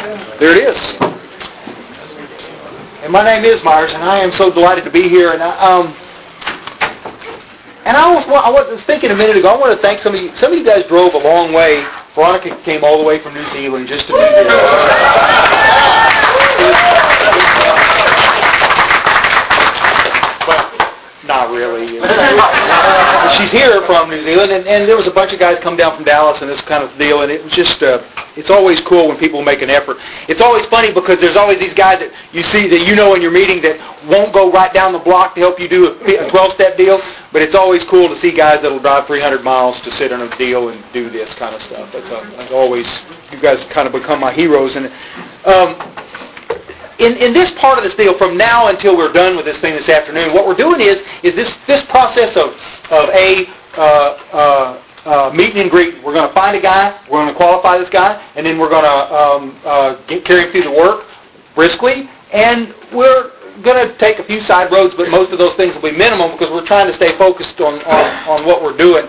There it is. And my name is Myers, and I am so delighted to be here. And I was thinking a minute ago, I want to thank some of you. Some of you guys drove a long way. Veronica came all the way from New Zealand just to be here. Not really. She's here from New Zealand, and there was a bunch of guys come down from Dallas and this kind of deal, and it was just, it's always cool when people make an effort. It's always funny because there's always these guys that you see that you know in your meeting that won't go right down the block to help you do a 12-step deal, but it's always cool to see guys that will drive 300 miles to sit on a deal and do this kind of stuff. That's always, you guys kind of become my heroes. And in this part of this deal, from now until we're done with this thing this afternoon, what we're doing is this process of meet and greet. We're going to find a guy, we're going to qualify this guy, and then we're going to carry him through the work briskly, and we're going to take a few side roads, but most of those things will be minimum because we're trying to stay focused on what we're doing.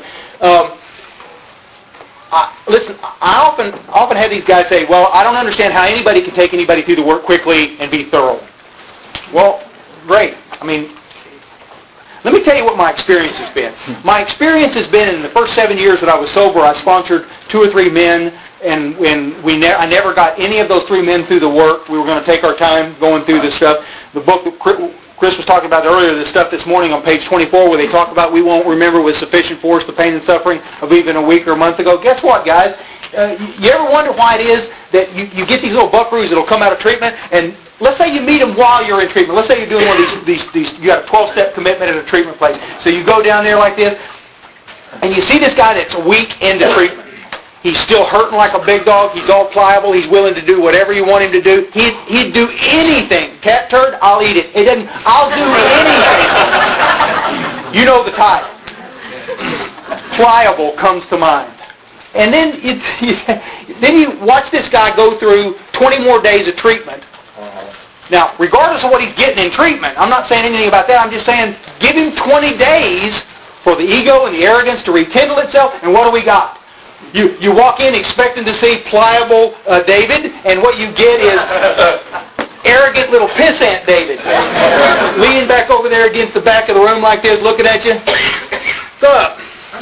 Listen, I often have these guys say, well, I don't understand how anybody can take anybody through the work quickly and be thorough. Well, great. I mean, let me tell you what my experience has been. My experience has been in the first 7 years that I was sober, I sponsored 2 or 3 men, and I never got any of those 3 men through the work. We were going to take our time going through this stuff. The book that Chris was talking about earlier, this stuff this morning on page 24, where they talk about we won't remember with sufficient force the pain and suffering of even a week or a month ago. Guess what, guys? You ever wonder why it is that you get these little buckaroos that will come out of treatment, and let's say you meet them while you're in treatment. Let's say you're doing one of these you got a 12-step commitment at a treatment place. So you go down there like this, and you see this guy that's a week into treatment. He's still hurting like a big dog. He's all pliable. He's willing to do whatever you want him to do. He'd do anything. Cat turd, I'll eat it. I'll do anything. You know the type. Pliable comes to mind. And then you watch this guy go through 20 more days of treatment. Now, regardless of what he's getting in treatment, I'm not saying anything about that. I'm just saying give him 20 days for the ego and the arrogance to rekindle itself, and what do we got? You walk in expecting to see pliable David, and what you get is arrogant little pissant David. Leaning back over there against the back of the room like this, looking at you. What's up?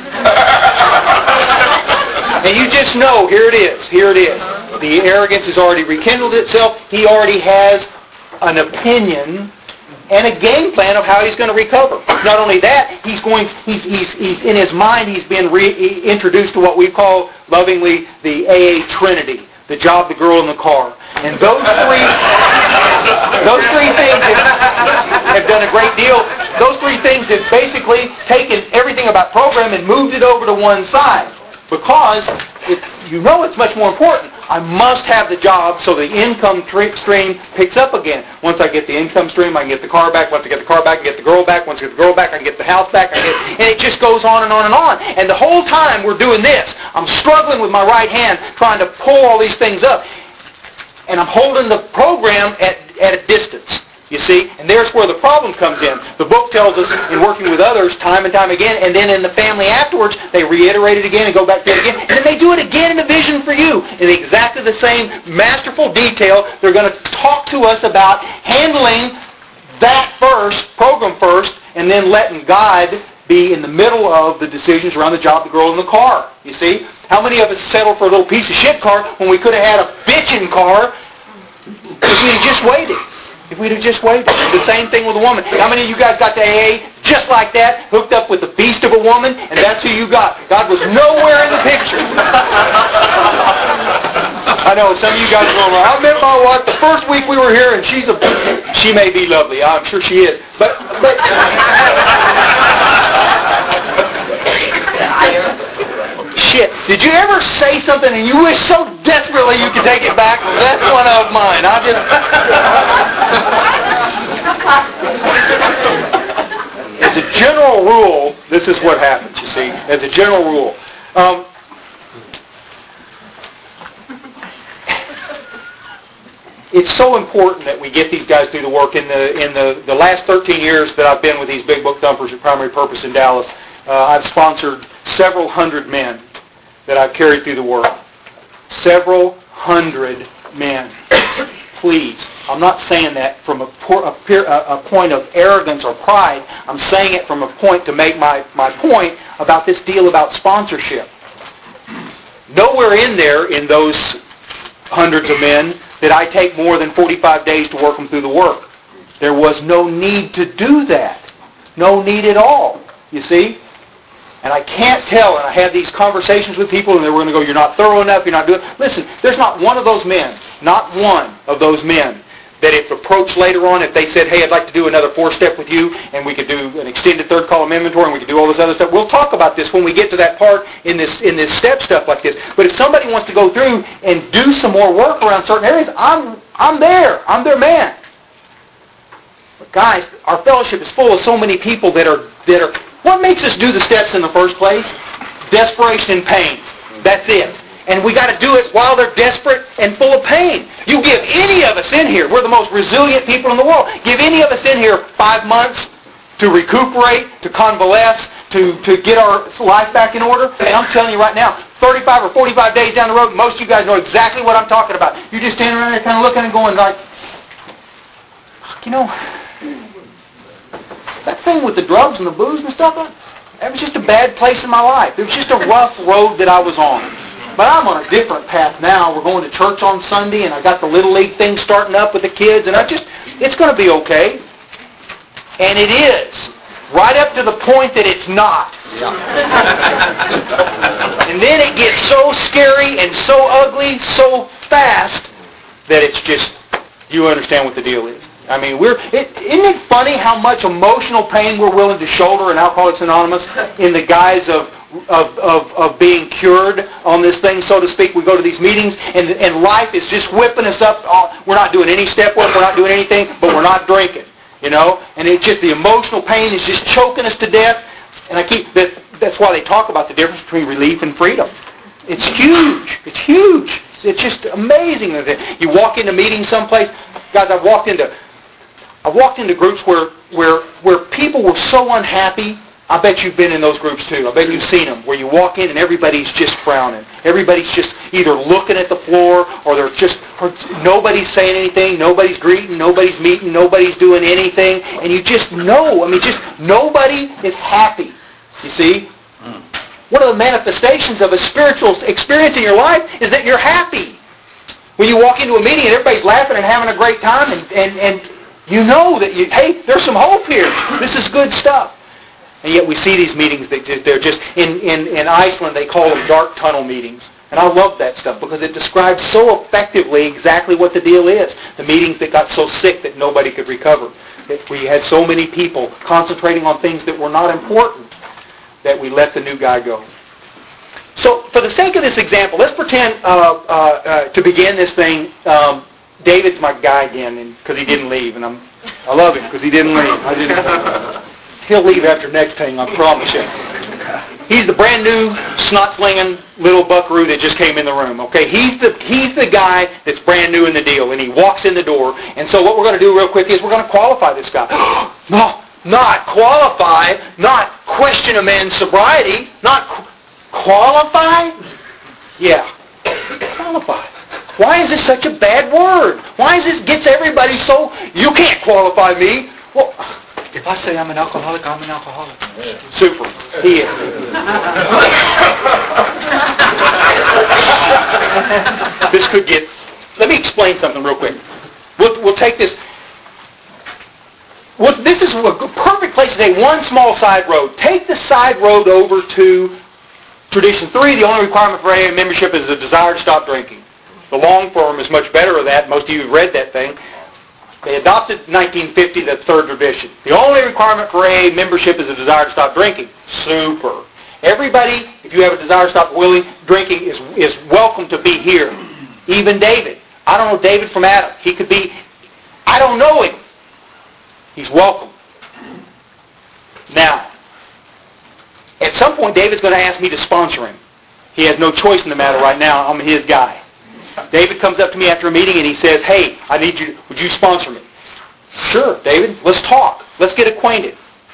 And you just know, here it is. The arrogance has already rekindled itself. He already has an opinion and a game plan of how he's going to recover. Not only that, he's in his mind, he's been introduced to what we call lovingly the AA Trinity, the job, the girl, and the car. And those three things have done a great deal. Those 3 things have basically taken everything about program and moved it over to one side. Because it's much more important. I must have the job so the income stream picks up again. Once I get the income stream, I can get the car back. Once I get the car back, I can get the girl back. Once I get the girl back, I can get the house back. And it just goes on and on and on. And the whole time we're doing this, I'm struggling with my right hand trying to pull all these things up. And I'm holding the program at a distance. You see, and there's where the problem comes in. The book tells us in working with others time and time again, and then in the family afterwards, they reiterate it again and go back to it again, and then they do it again in a vision for you in exactly the same masterful detail. They're going to talk to us about handling that program first, and then letting God be in the middle of the decisions around the job, the girl, and the car. You see, how many of us settled for a little piece of shit car when we could have had a bitchin' car if we had just waited? If we'd have just waited. The same thing with a woman. How many of you guys got to AA just like that, hooked up with the beast of a woman, and that's who you got? God was nowhere in the picture. I know, some of you guys are going, I met my wife the first week we were here, and she may be lovely. I'm sure she is. But shit, did you ever say something and you wish so desperately you could take it back? That's one of mine. As a general rule, this is what happens, you see. As a general rule. It's so important that we get these guys through the work. In the last 13 years that I've been with these big book thumpers at Primary Purpose in Dallas, I've sponsored several hundred men that I've carried through the work. Several hundred man, please, I'm not saying that from a point of arrogance or pride. I'm saying it from a point to make my point about this deal about sponsorship. Nowhere in there, in those hundreds of men, did I take more than 45 days to work them through the work. There was no need to do that. No need at all, you see? And I can't tell, and I had these conversations with people, and they were going to go, you're not thorough enough, you're not doing... Listen, there's not one of those men, that if approached later on, if they said, hey, I'd like to do another 4-step with you, and we could do an extended third column inventory, and we could do all this other stuff. We'll talk about this when we get to that part in this step stuff like this. But if somebody wants to go through and do some more work around certain areas, I'm there. I'm their man. But guys, our fellowship is full of so many people that are... What makes us do the steps in the first place? Desperation and pain. That's it. And we got to do it while they're desperate and full of pain. You give any of us in here, we're the most resilient people in the world, give any of us in here 5 months to recuperate, to convalesce, to get our life back in order. And I'm telling you right now, 35 or 45 days down the road, most of you guys know exactly what I'm talking about. You're just standing around there kind of looking and going like, you know, that thing with the drugs and the booze and stuff, that was just a bad place in my life. It was just a rough road that I was on. But I'm on a different path now. We're going to church on Sunday, and I got the Little League thing starting up with the kids, and it's going to be okay. And it is. Right up to the point that it's not. Yeah. And then it gets so scary and so ugly so fast that it's just, you understand what the deal is. I mean, isn't it funny how much emotional pain we're willing to shoulder in Alcoholics Anonymous in the guise of being cured on this thing, so to speak? We go to these meetings, and life is just whipping us up. We're not doing any step work, we're not doing anything, but we're not drinking, you know? And it's just the emotional pain is just choking us to death. And that's why they talk about the difference between relief and freedom. It's huge. It's huge. It's just amazing. You walk into meetings someplace. Guys, I've walked into groups where people were so unhappy. I bet you've been in those groups too. I bet you've seen them, where you walk in and everybody's just frowning. Everybody's just either looking at the floor or nobody's saying anything, nobody's greeting, nobody's meeting, nobody's doing anything. And you just know, just nobody is happy, you see? One of the manifestations of a spiritual experience in your life is that you're happy. When you walk into a meeting and everybody's laughing and having a great time and you know that, hey, there's some hope here. This is good stuff. And yet we see these meetings, they're just, in Iceland they call them dark tunnel meetings. And I love that stuff because it describes so effectively exactly what the deal is. The meetings that got so sick that nobody could recover. That we had so many people concentrating on things that were not important that we let the new guy go. So for the sake of this example, let's pretend to begin this thing, David's my guy again because he didn't leave. And I love him because he didn't leave. He'll leave after next thing, I promise you. He's the brand new, snot-slinging little buckaroo that just came in the room, okay? He's the guy that's brand new in the deal, and he walks in the door. And so what we're going to do real quick is we're going to qualify this guy. No, not qualify, not question a man's sobriety, not qualify? Yeah, qualify. Why is this such a bad word? Why is this gets everybody so, you can't qualify me? Well, if I say I'm an alcoholic, I'm an alcoholic. Super. He is. This could get... Let me explain something real quick. We'll take this... This is a perfect place to take one small side road. Take the side road over to Tradition 3. The only requirement for AA membership is a desire to stop drinking. The long form is much better of that. Most of you have read that thing. They adopted 1950 the third tradition. The only requirement for AA membership is a desire to stop drinking. Super. Everybody, if you have a desire to stop drinking, is welcome to be here. Even David. I don't know David from Adam. He could be, I don't know him. He's welcome. Now, at some point, David's going to ask me to sponsor him. He has no choice in the matter right now. I'm his guy. David comes up to me after a meeting and he says, hey, I need you, would you sponsor me? Sure, David, let's talk. Let's get acquainted.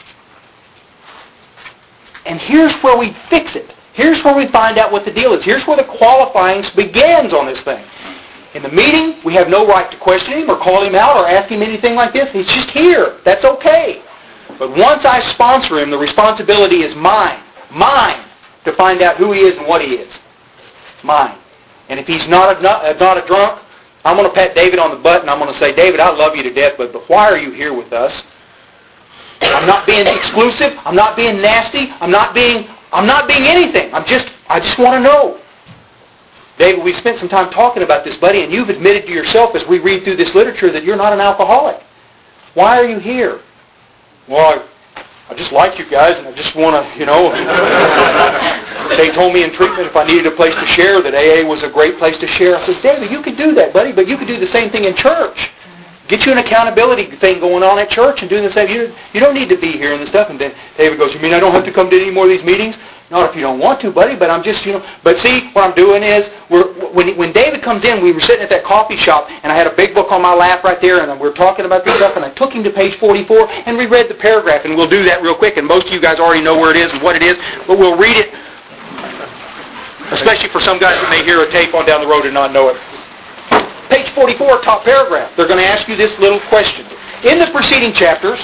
And here's where we fix it. Here's where we find out what the deal is. Here's where the qualifying begins on this thing. In the meeting, we have no right to question him or call him out or ask him anything like this. He's just here. That's okay. But once I sponsor him, the responsibility is mine. Mine to find out who he is and what he is. Mine. And if he's not a drunk, I'm going to pat David on the butt and I'm going to say, David, I love you to death, but why are you here with us? I'm not being exclusive. I'm not being nasty. I'm not being anything. I just want to know. David, we spent some time talking about this, buddy, and you've admitted to yourself as we read through this literature that you're not an alcoholic. Why are you here? Well, I just like you guys, and I just want to, They told me in treatment if I needed a place to share, that AA was a great place to share. I said, David, you could do that, buddy, but you could do the same thing in church. Get you an accountability thing going on at church and do the same. You don't need to be here and this stuff. And then David goes, you mean I don't have to come to any more of these meetings? Not if you don't want to, buddy, but I'm just, But see, what I'm doing is, when David comes in, we were sitting at that coffee shop, and I had a big book on my lap right there, and we were talking about this stuff, and I took him to page 44, and we read the paragraph, and we'll do that real quick, and most of you guys already know where it is and what it is, but we'll read it, especially for some guys that may hear a tape on down the road and not know it. Page 44, top paragraph. They're going to ask you this little question. In the preceding chapters,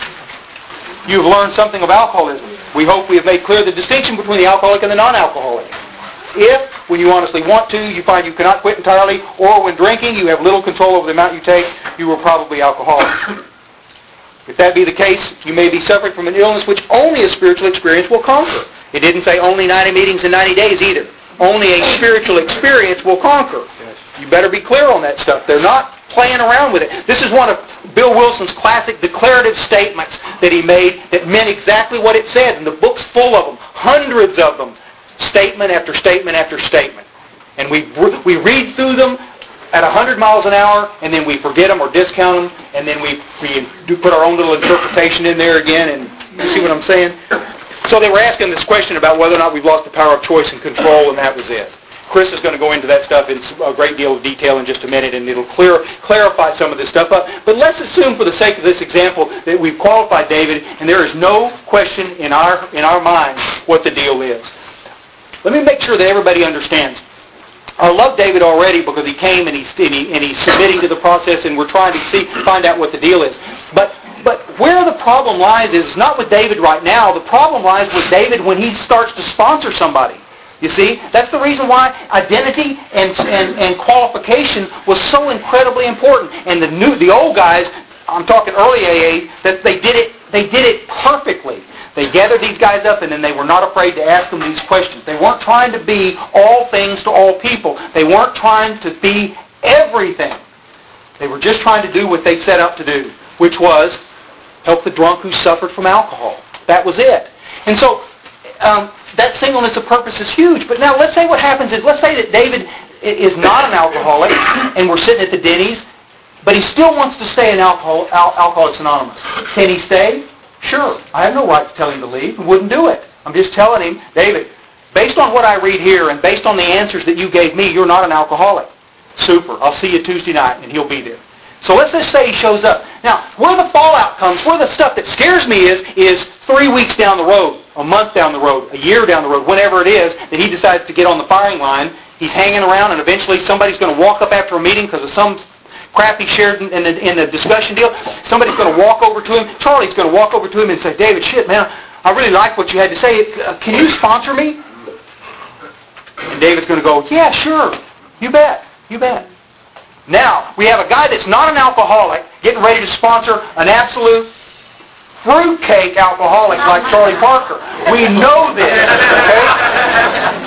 you've learned something of alcoholism. We hope we have made clear the distinction between the alcoholic and the non-alcoholic. If, when you honestly want to, you find you cannot quit entirely, or when drinking you have little control over the amount you take, you are probably alcoholic. If that be the case, you may be suffering from an illness which only a spiritual experience will conquer. It didn't say only 90 meetings in 90 days either. Only a spiritual experience will conquer. You better be clear on that stuff. They're not playing around with it. This is one of Bill Wilson's classic declarative statements that he made that meant exactly what it said. And the book's full of them, hundreds of them, statement after statement after statement. And we read through them at 100 miles an hour, and then we forget them or discount them, and then we do put our own little interpretation in there again, and you see what I'm saying? So they were asking this question about whether or not we've lost the power of choice and control, and that was it. Chris is going to go into that stuff in a great deal of detail in just a minute, and it'll clarify some of this stuff up. But let's assume, for the sake of this example, that we've qualified David, and there is no question in our minds what the deal is. Let me make sure that everybody understands. I love David already because he came and he's submitting to the process, and we're trying to find out what the deal is. But where the problem lies is not with David right now. The problem lies with David when he starts to sponsor somebody. You see, that's the reason why identity and qualification was so incredibly important. And the old guys, I'm talking early AA, that they did it perfectly. They gathered these guys up, and then they were not afraid to ask them these questions. They weren't trying to be all things to all people. They weren't trying to be everything. They were just trying to do what they set out to do, which was help the drunk who suffered from alcohol. That was it. And so that singleness of purpose is huge. But now let's say what happens is, let's say that David is not an alcoholic, and we're sitting at the Denny's, but he still wants to stay in Alcoholics Anonymous. Can he stay? Sure. I have no right to tell him to leave. He wouldn't do it. I'm just telling him, David, based on what I read here and based on the answers that you gave me, you're not an alcoholic. Super. I'll see you Tuesday night, and he'll be there. So let's just say he shows up. Now, where the fallout comes, where the stuff that scares me is 3 weeks down the road, a month down the road, a year down the road, whenever it is, that he decides to get on the firing line. He's hanging around, and eventually somebody's going to walk up after a meeting because of some crap he shared in the discussion deal. Somebody's going to walk over to him. Charlie's going to walk over to him and say, David, shit, man, I really like what you had to say. Can you sponsor me? And David's going to go, yeah, sure. You bet. You bet. Now, we have a guy that's not an alcoholic getting ready to sponsor an absolute fruitcake alcoholic like Charlie Parker. We know this, okay?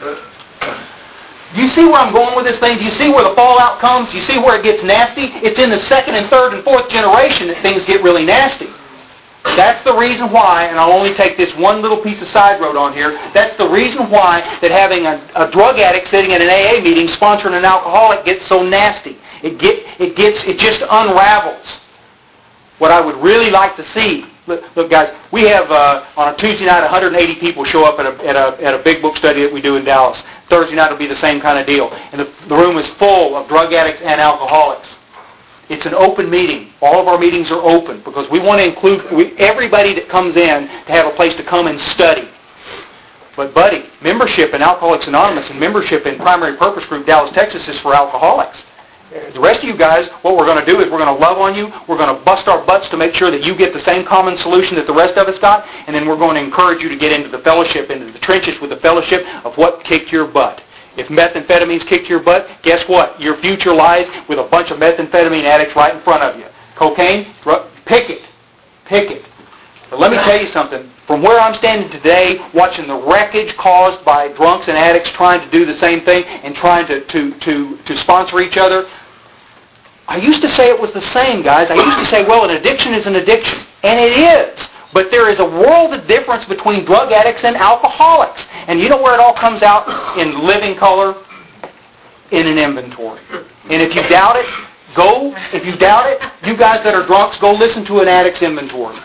Do you see where I'm going with this thing? Do you see where the fallout comes? Do you see where it gets nasty? It's in the second and third and fourth generation that things get really nasty. That's the reason why, and I'll only take this one little piece of side road on here, that's the reason why that having a drug addict sitting in an AA meeting sponsoring an alcoholic gets so nasty. It just unravels. What I would really like to see, look guys, we have on a Tuesday night 180 people show up at a big book study that we do in Dallas. Thursday night will be the same kind of deal. And the room is full of drug addicts and alcoholics. It's an open meeting. All of our meetings are open because we want to include everybody that comes in to have a place to come and study. But buddy, membership in Alcoholics Anonymous and membership in Primary Purpose Group Dallas, Texas is for alcoholics. The rest of you guys, what we're going to do is we're going to love on you. We're going to bust our butts to make sure that you get the same common solution that the rest of us got. And then we're going to encourage you to get into the fellowship, into the trenches with the fellowship of what kicked your butt. If methamphetamines kicked your butt, guess what? Your future lies with a bunch of methamphetamine addicts right in front of you. Cocaine, pick it. Pick it. But let me tell you something. From where I'm standing today, watching the wreckage caused by drunks and addicts trying to do the same thing and trying to sponsor each other, I used to say it was the same, guys. I used to say, well, an addiction is an addiction. And it is. But there is a world of difference between drug addicts and alcoholics. And you know where it all comes out? In living color, in an inventory. And if you doubt it, if you doubt it, you guys that are drunks, go listen to an addict's inventory.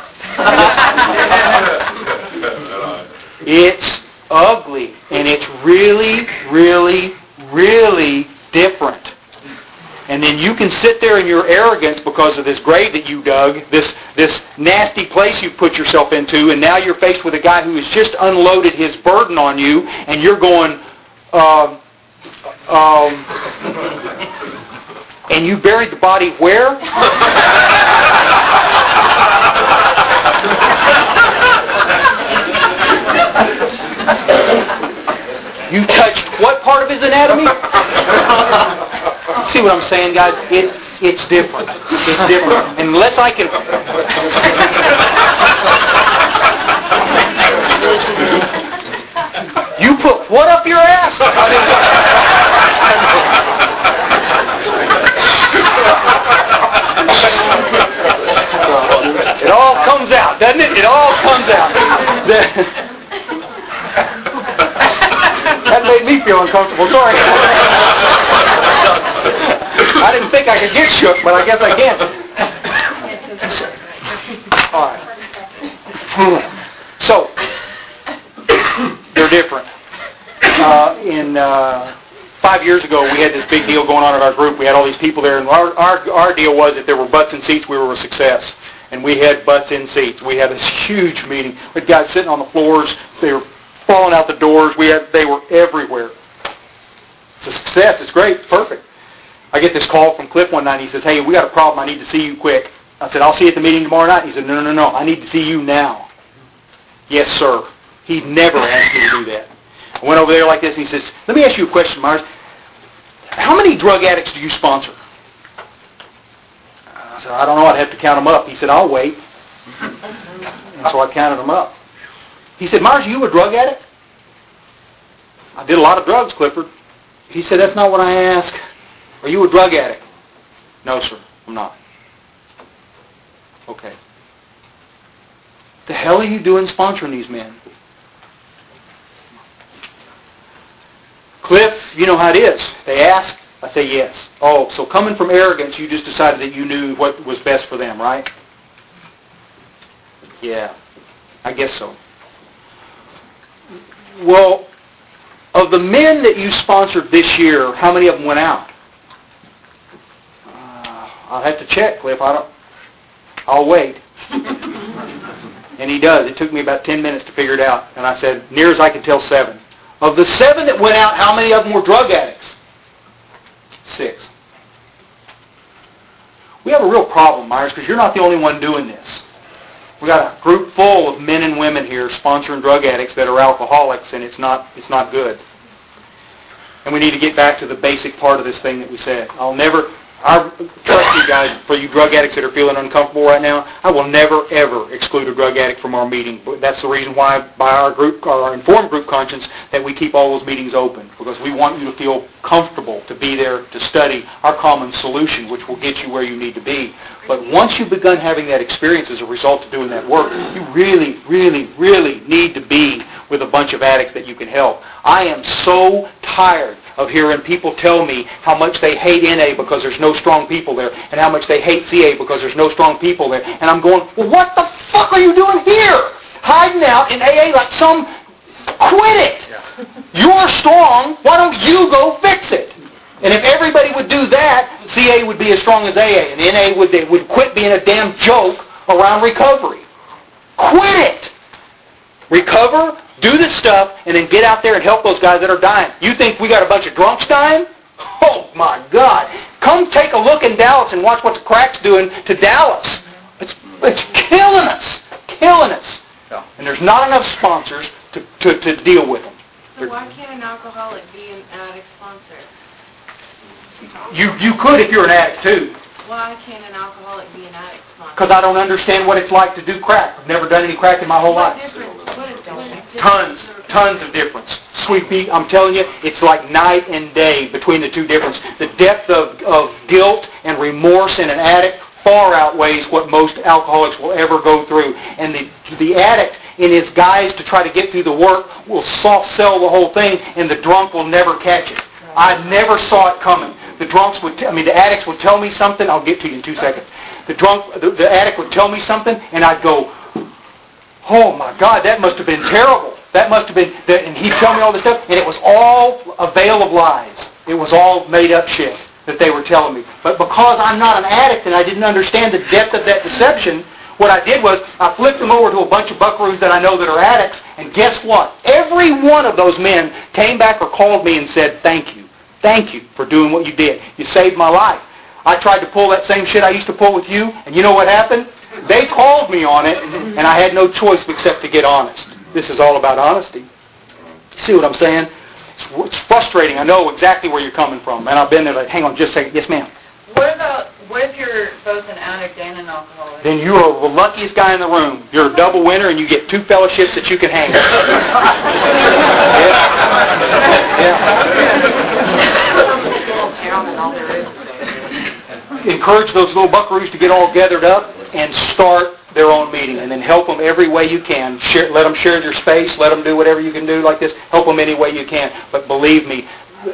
It's ugly, and it's really, really, really different. And then you can sit there in your arrogance because of this grave that you dug, this nasty place you put yourself into, and now you're faced with a guy who has just unloaded his burden on you, and you're going, and you buried the body where? You touched what part of his anatomy? See what I'm saying, guys? It's different. It's different. Unless I can... You put what up your ass? It all comes out, doesn't it? It all comes out. That made me feel uncomfortable. Sorry. I didn't think I could get shook, but I guess I can. All right. So, they're different. 5 years ago, we had this big deal going on in our group. We had all these people there, and our deal was if there were butts in seats, we were a success. And we had butts in seats. We had this huge meeting. We had guys sitting on the floors. They were falling out the doors. They were everywhere. It's a success. It's great. It's perfect. I get this call from Cliff one night. He says, hey, we got a problem. I need to see you quick. I said, I'll see you at the meeting tomorrow night. He said, no. I need to see you now. Yes, sir. He'd never asked me to do that. I went over there like this, and he says, let me ask you a question, Myers. How many drug addicts do you sponsor? I said, I don't know. I'd have to count them up. He said, I'll wait. So I counted them up. He said, Myers, are you a drug addict? I did a lot of drugs, Clifford. He said, that's not what I asked. Are you a drug addict? No, sir, I'm not. Okay. The hell are you doing sponsoring these men? Cliff, you know how it is. They ask, I say yes. Oh, so coming from arrogance, you just decided that you knew what was best for them, right? Yeah, I guess so. Well, of the men that you sponsored this year, how many of them went out? I'll have to check, Cliff. I'll wait. And he does. It took me about 10 minutes to figure it out. And I said, near as I can tell, 7. Of the 7 that went out, how many of them were drug addicts? 6. We have a real problem, Myers, because you're not the only one doing this. We got a group full of men and women here sponsoring drug addicts that are alcoholics, and it's not good. And we need to get back to the basic part of this thing that we said. Trust me, guys, for you drug addicts that are feeling uncomfortable right now, I will never, ever exclude a drug addict from our meeting. That's the reason why, by our informed group conscience, that we keep all those meetings open, because we want you to feel comfortable to be there to study our common solution, which will get you where you need to be. But once you've begun having that experience as a result of doing that work, you really, really, really need to be with a bunch of addicts that you can help. I am so tired of hearing people tell me how much they hate NA because there's no strong people there, and how much they hate CA because there's no strong people there. And I'm going, well, what the fuck are you doing here? Hiding out in AA like some... Quit it! You're strong. Why don't you go fix it? And if everybody would do that, CA would be as strong as AA, and NA would quit being a damn joke around recovery. Quit it! Recover, do this stuff, and then get out there and help those guys that are dying. You think we got a bunch of drunks dying? Oh, my God. Come Come take a look in Dallas and watch what the crack's doing to Dallas. It's killing us. Killing us. And there's not enough sponsors to deal with them. So why can't an alcoholic be an addict sponsor? You could if you're an addict too. Why can't an alcoholic be an addict sponsor? Because I don't understand what it's like to do crack. I've never done any crack in my whole life. What is difference? Tons of difference. Sweet pea, I'm telling you, it's like night and day between the two differences. The depth of guilt and remorse in an addict far outweighs what most alcoholics will ever go through. And the addict, in his guise to try to get through the work, will soft sell the whole thing, and the drunk will never catch it. I never saw it coming. The addicts would tell me something. I'll get to you in 2 seconds. The addict would tell me something, and I'd go, "Oh my God, that must have been terrible. That must have been," and he'd tell me all this stuff, and it was all a veil of lies. It was all made up shit that they were telling me. But because I'm not an addict and I didn't understand the depth of that deception, what I did was I flipped them over to a bunch of buckaroos that I know that are addicts, and guess what? Every one of those men came back or called me and said, "Thank you. Thank you for doing what you did. You saved my life. I tried to pull that same shit I used to pull with you, and you know what happened? They called me on it, and I had no choice except to get honest." This is all about honesty. See what I'm saying? It's frustrating. I know exactly where you're coming from. And I've been there like, hang on just a second. Yes, ma'am. What if you're both an addict and an alcoholic? Then you are the luckiest guy in the room. You're a double winner, and you get 2 fellowships that you can hang. Yeah. Encourage those little buckaroos to get all gathered up and start their own meeting, and then help them every way you can. Let them share their space. Let them do whatever you can do like this. Help them any way you can. But believe me,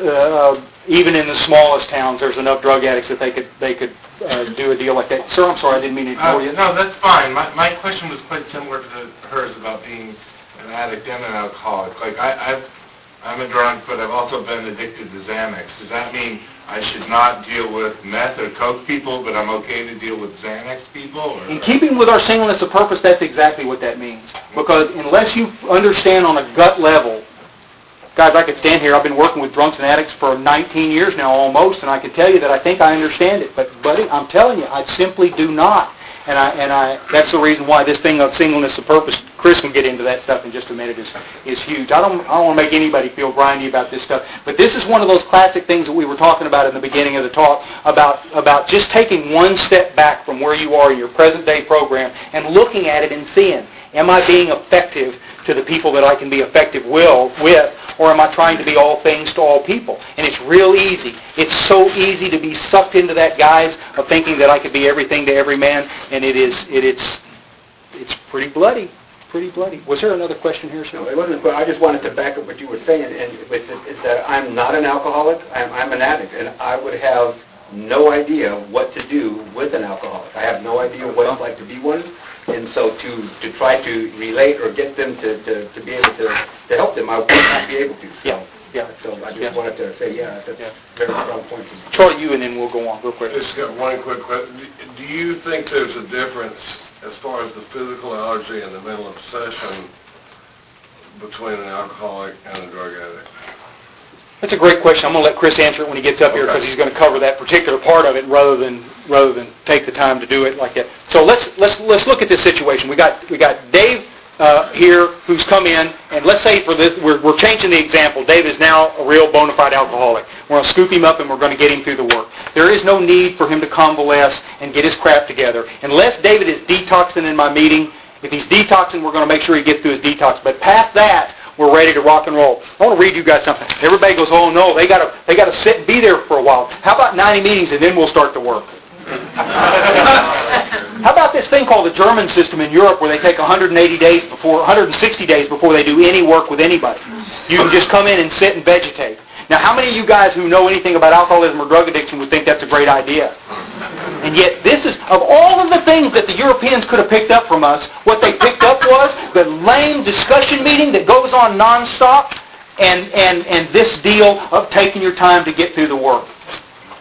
even in the smallest towns, there's enough drug addicts that they could do a deal like that. Sir, I'm sorry, I didn't mean to ignore you. No, that's fine. My question was quite similar to hers about being an addict and an alcoholic. Like I'm a drunk, but I've also been addicted to Xanax. Does that mean I should not deal with meth or coke people, but I'm okay to deal with Xanax people? Or? In keeping with our singleness of purpose, that's exactly what that means. Because unless you understand on a gut level, guys, I could stand here. I've been working with drunks and addicts for 19 years now almost, and I can tell you that I think I understand it. But, buddy, I'm telling you, I simply do not. And that's the reason why this thing of singleness of purpose, Chris can get into that stuff in just a minute, is huge. I don't want to make anybody feel grindy about this stuff. But this is one of those classic things that we were talking about in the beginning of the talk, about just taking one step back from where you are in your present day program and looking at it and seeing, am I being effective to the people that I can be effective with, or am I trying to be all things to all people? And it's real easy. It's so easy to be sucked into that guise of thinking that I could be everything to every man, and it's pretty bloody. Pretty bloody. Was there another question here, sir? No, it wasn't. But I just wanted to back up what you were saying, and is that I'm not an alcoholic. I'm an addict, and I would have no idea what to do with an alcoholic. I have no idea what it's like to be one. And so to try to relate or get them to be able to help them, I would not be able to. So, yeah. So I just wanted to say, that's a very strong point. Charlie, you, and then we'll go on real quick. Just got one quick question. Do you think there's a difference as far as the physical allergy and the mental obsession between an alcoholic and a drug addict? That's a great question. I'm going to let Chris answer it when he gets up here because he's going to cover that particular part of it rather than take the time to do it like that. So let's look at this situation. We got Dave here who's come in, and let's say for this we're changing the example. Dave is now a real bona fide alcoholic. We're going to scoop him up and we're going to get him through the work. There is no need for him to convalesce and get his crap together unless David is detoxing in my meeting. If he's detoxing, we're going to make sure he gets through his detox. But past that, we're ready to rock and roll. I want to read you guys something. Everybody goes, oh no, they got to sit and be there for a while. How about 90 meetings and then we'll start the work? How about this thing called the German system in Europe where they take 160 days before they do any work with anybody? You can just come in and sit and vegetate. Now, how many of you guys who know anything about alcoholism or drug addiction would think that's a great idea? And yet, this is, of all of the things that the Europeans could have picked up from us, what they picked up was the lame discussion meeting that goes on nonstop and this deal of taking your time to get through the work.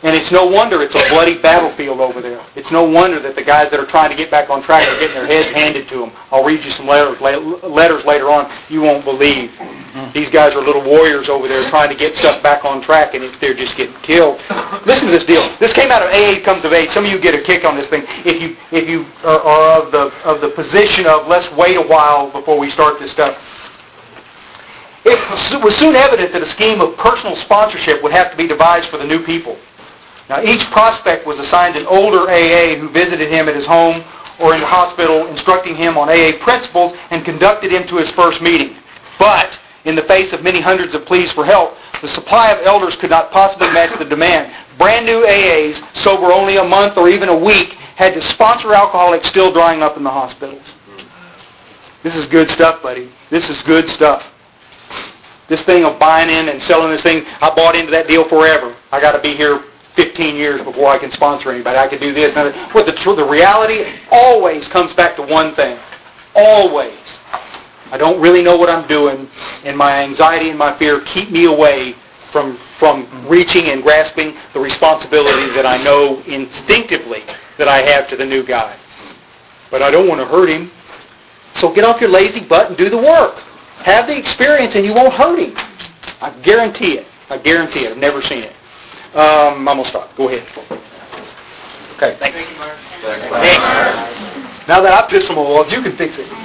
And it's no wonder it's a bloody battlefield over there. It's no wonder that the guys that are trying to get back on track are getting their heads handed to them. I'll read you some letters later on. You won't believe. These guys are little warriors over there trying to get stuff back on track, and they're just getting killed. Listen to this deal. This came out of AA Comes of Age. Some of you get a kick on this thing. If you are of the position of let's wait a while before we start this stuff. It was soon evident that a scheme of personal sponsorship would have to be devised for the new people. Now, each prospect was assigned an older AA who visited him at his home or in the hospital, instructing him on AA principles and conducted him to his first meeting. But, in the face of many hundreds of pleas for help, the supply of elders could not possibly match the demand. Brand new AAs, sober only a month or even a week, had to sponsor alcoholics still drying up in the hospitals. This is good stuff, buddy. This is good stuff. This thing of buying in and selling this thing, I bought into that deal forever. I got to be here 15 years before I can sponsor anybody. I can do this. But the reality always comes back to one thing. Always. I don't really know what I'm doing, and my anxiety and my fear keep me away from reaching and grasping the responsibility that I know instinctively that I have to the new guy. But I don't want to hurt him. So get off your lazy butt and do the work. Have the experience and you won't hurt him. I guarantee it. I guarantee it. I've never seen it. I'm going to stop. Go ahead. Okay, thanks. Thank you, Mark. Hey. Now that I've pissed them all off, you can fix it.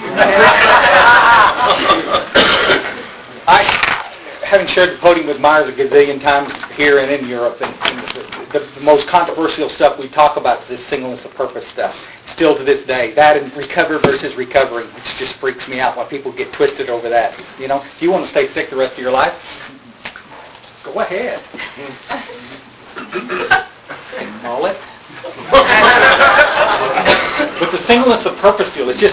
Having shared the podium with Myers a gazillion times here and in Europe, and the most controversial stuff we talk about is this singleness of purpose stuff. Still to this day, that and recover versus recovering, which just freaks me out why people get twisted over that. You know, if you want to stay sick the rest of your life, go ahead. Mullet. But the singleness of purpose deal, we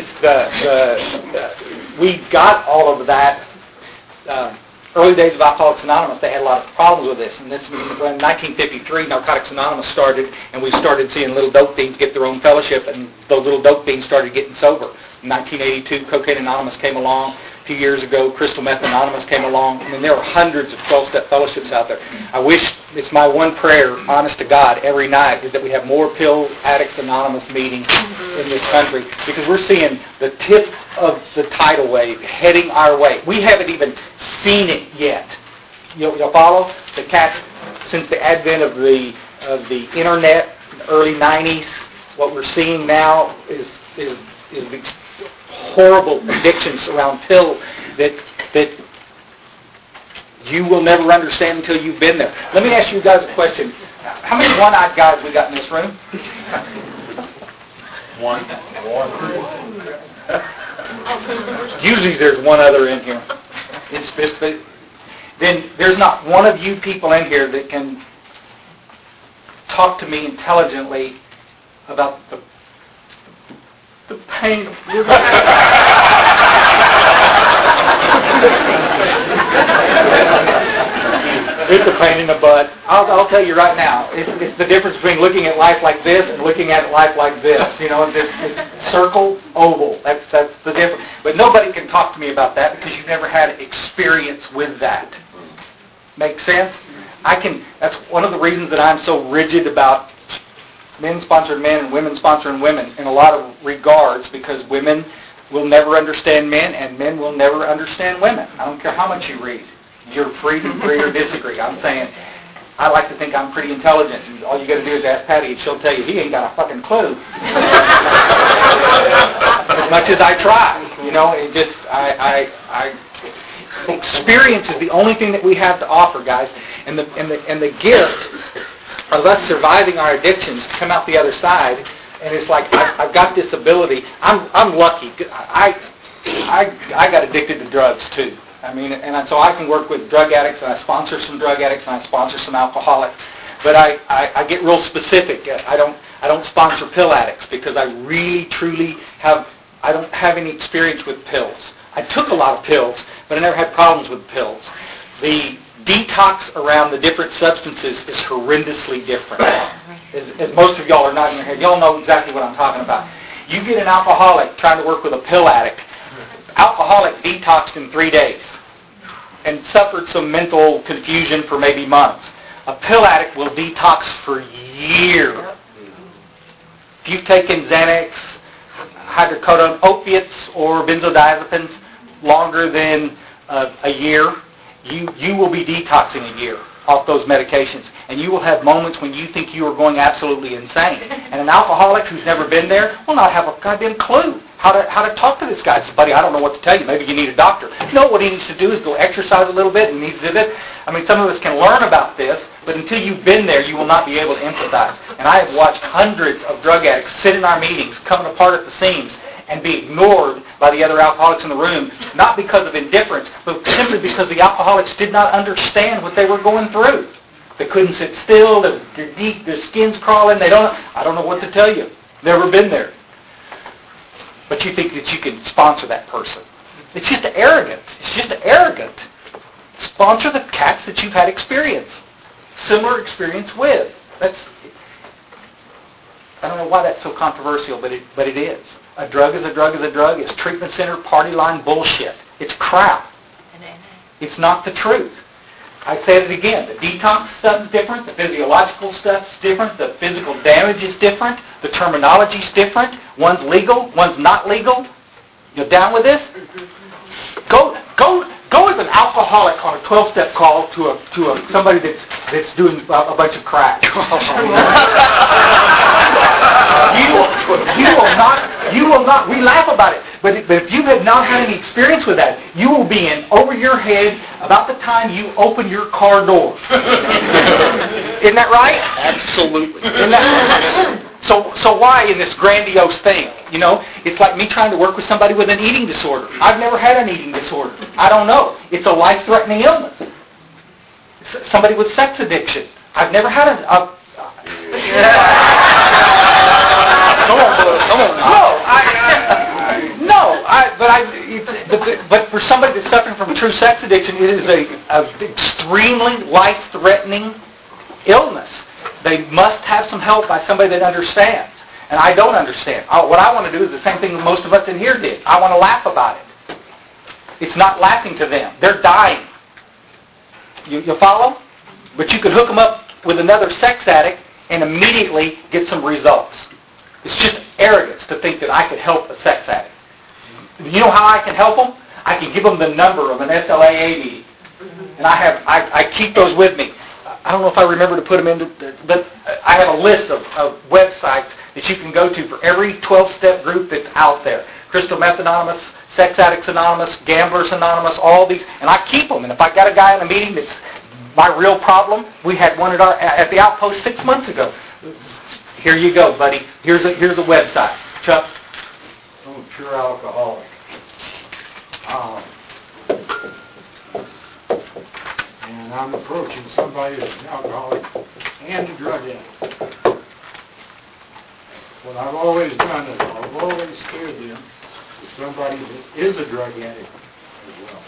got all of that. Early days of Alcoholics Anonymous, they had a lot of problems with this. And this was when 1953, Narcotics Anonymous started, and we started seeing little dope fiends get their own fellowship, and those little dope fiends started getting sober. In 1982, Cocaine Anonymous came along. A few years ago, Crystal Meth Anonymous came along. I mean, there are hundreds of 12-step fellowships out there. I wish, it's my one prayer, honest to God, every night, is that we have more Pill Addicts Anonymous meetings in this country, because we're seeing the tip of the tidal wave heading our way. We haven't even seen it yet. You'll follow? The cat, since the advent of the internet, in the early 90s, what we're seeing now is horrible addictions around pill that you will never understand until you've been there. Let me ask you guys a question. How many one-eyed guys we got in this room? One. Usually there's one other in here. Then there's not one of you people in here that can talk to me intelligently about the pain of living. It's a pain in the butt. I'll tell you right now. It's the difference between looking at life like this and looking at life like this. You know, it's circle, oval. That's the difference. But nobody can talk to me about that because you've never had experience with that. Make sense? That's one of the reasons that I'm so rigid about men-sponsored men and women-sponsoring women in a lot of regards, because women will never understand men and men will never understand women. I don't care how much you read. You're free to agree or disagree. I'm saying, I like to think I'm pretty intelligent, and all you got to do is ask Patty, and she'll tell you he ain't got a fucking clue. As much as I try, you know, it just, experience is the only thing that we have to offer, guys, and the gift of us surviving our addictions to come out the other side, and it's like I've got this ability. I'm lucky. I got addicted to drugs too. I mean, and so I can work with drug addicts, and I sponsor some drug addicts, and I sponsor some alcoholics. But I get real specific. I don't sponsor pill addicts because I really truly I don't have any experience with pills. I took a lot of pills, but I never had problems with pills. The detox around the different substances is horrendously different. As most of y'all are nodding your head, y'all know exactly what I'm talking about. You get an alcoholic trying to work with a pill addict. Alcoholic detoxed in 3 days and suffered some mental confusion for maybe months. A pill addict will detox for years. If you've taken Xanax, hydrocodone, opiates, or benzodiazepines longer than a year, you will be detoxing a year off those medications. And you will have moments when you think you are going absolutely insane. And an alcoholic who's never been there will not have a goddamn clue how to talk to this guy. Say, buddy, I don't know what to tell you. Maybe you need a doctor. No, what he needs to do is go exercise a little bit, and he needs to do this. I mean, some of us can learn about this, but until you've been there, you will not be able to empathize. And I have watched hundreds of drug addicts sit in our meetings, coming apart at the seams, and be ignored by the other alcoholics in the room, not because of indifference, but simply because the alcoholics did not understand what they were going through. They couldn't sit still, their skin's crawling, I don't know what to tell you. Never been there. But you think that you can sponsor that person. It's just arrogant. It's just arrogant. Sponsor the cats that you've had similar experience with. I don't know why that's so controversial, but it is. A drug is a drug is a drug. It's treatment center, party line bullshit. It's crap. It's not the truth. I said it again. The detox stuff's different. The physiological stuff's different. The physical damage is different. The terminology's different. One's legal. One's not legal. You down with this? Go as an alcoholic on a 12-step call to somebody that's doing a bunch of crack. You will not. We laugh about it, but if you have not had any experience with that, you will be in over your head about the time you open your car door. Isn't that right? Absolutely. Isn't that right? So why in this grandiose thing? You know, it's like me trying to work with somebody with an eating disorder. I've never had an eating disorder. I don't know. It's a life-threatening illness. Somebody with sex addiction. I've never had but for somebody that's suffering from true sex addiction, it is a extremely life-threatening illness. They must have some help by somebody that understands. And I don't understand. What I want to do is the same thing that most of us in here did. I want to laugh about it. It's not laughing to them. They're dying. You follow? But you could hook them up with another sex addict and immediately get some results. It's just arrogance to think that I could help a sex addict. You know how I can help them? I can give them the number of an SLAA meeting. And I keep those with me. I don't know if I remember to put them into, but I have a list of websites that you can go to for every 12-step group that's out there. Crystal Meth Anonymous, Sex Addicts Anonymous, Gamblers Anonymous, all these, and I keep them. And if I got a guy in a meeting that's my real problem, we had one at the Outpost 6 months ago. Here you go, buddy. Here's a website. Chuck? I'm a pure alcoholic. And I'm approaching somebody that's an alcoholic and a drug addict. What I've always done is I've always steered them to somebody that is a drug addict as well.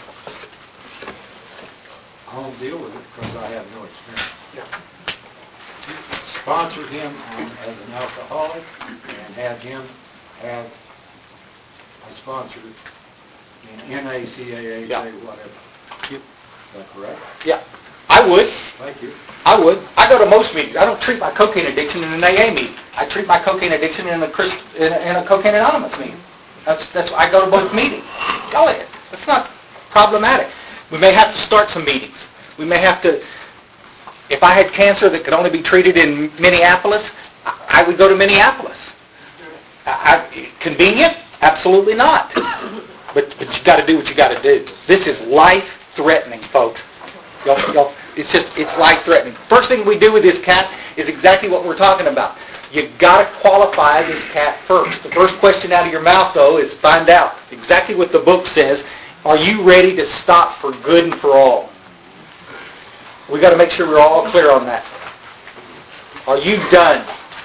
I don't deal with it because I have no experience. Yeah. Sponsored him as an alcoholic and had him have a sponsor in NACAA, Yeah. whatever. Yep. Is that correct? Yeah. I would. Thank you. I would. I go to most meetings. I don't treat my cocaine addiction in an AA meeting. I treat my cocaine addiction in a Cocaine Anonymous meeting. That's I go to both meetings. Go ahead. That's not problematic. We may have to start some meetings. We may have to. If I had cancer that could only be treated in Minneapolis, I would go to Minneapolis. Convenient? Absolutely not. But you got to do what you got to do. This is life-threatening, folks. It's life-threatening. First thing we do with this cat is exactly what we're talking about. You got to qualify this cat first. The first question out of your mouth, though, is find out exactly what the book says. Are you ready to stop for good and for all? We got to make sure we're all clear on that. Are you done?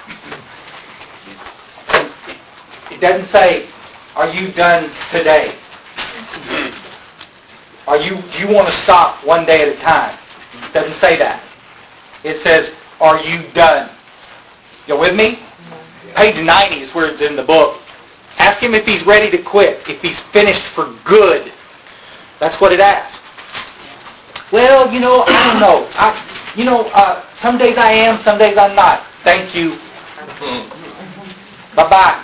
It doesn't say, are you done today? Do you want to stop one day at a time? It doesn't say that. It says, are you done? You with me? Page 90 is where it's in the book. Ask him if he's ready to quit, if he's finished for good. That's what it asks. Well, I don't know. You know, some days I am, some days I'm not. Thank you. Bye-bye.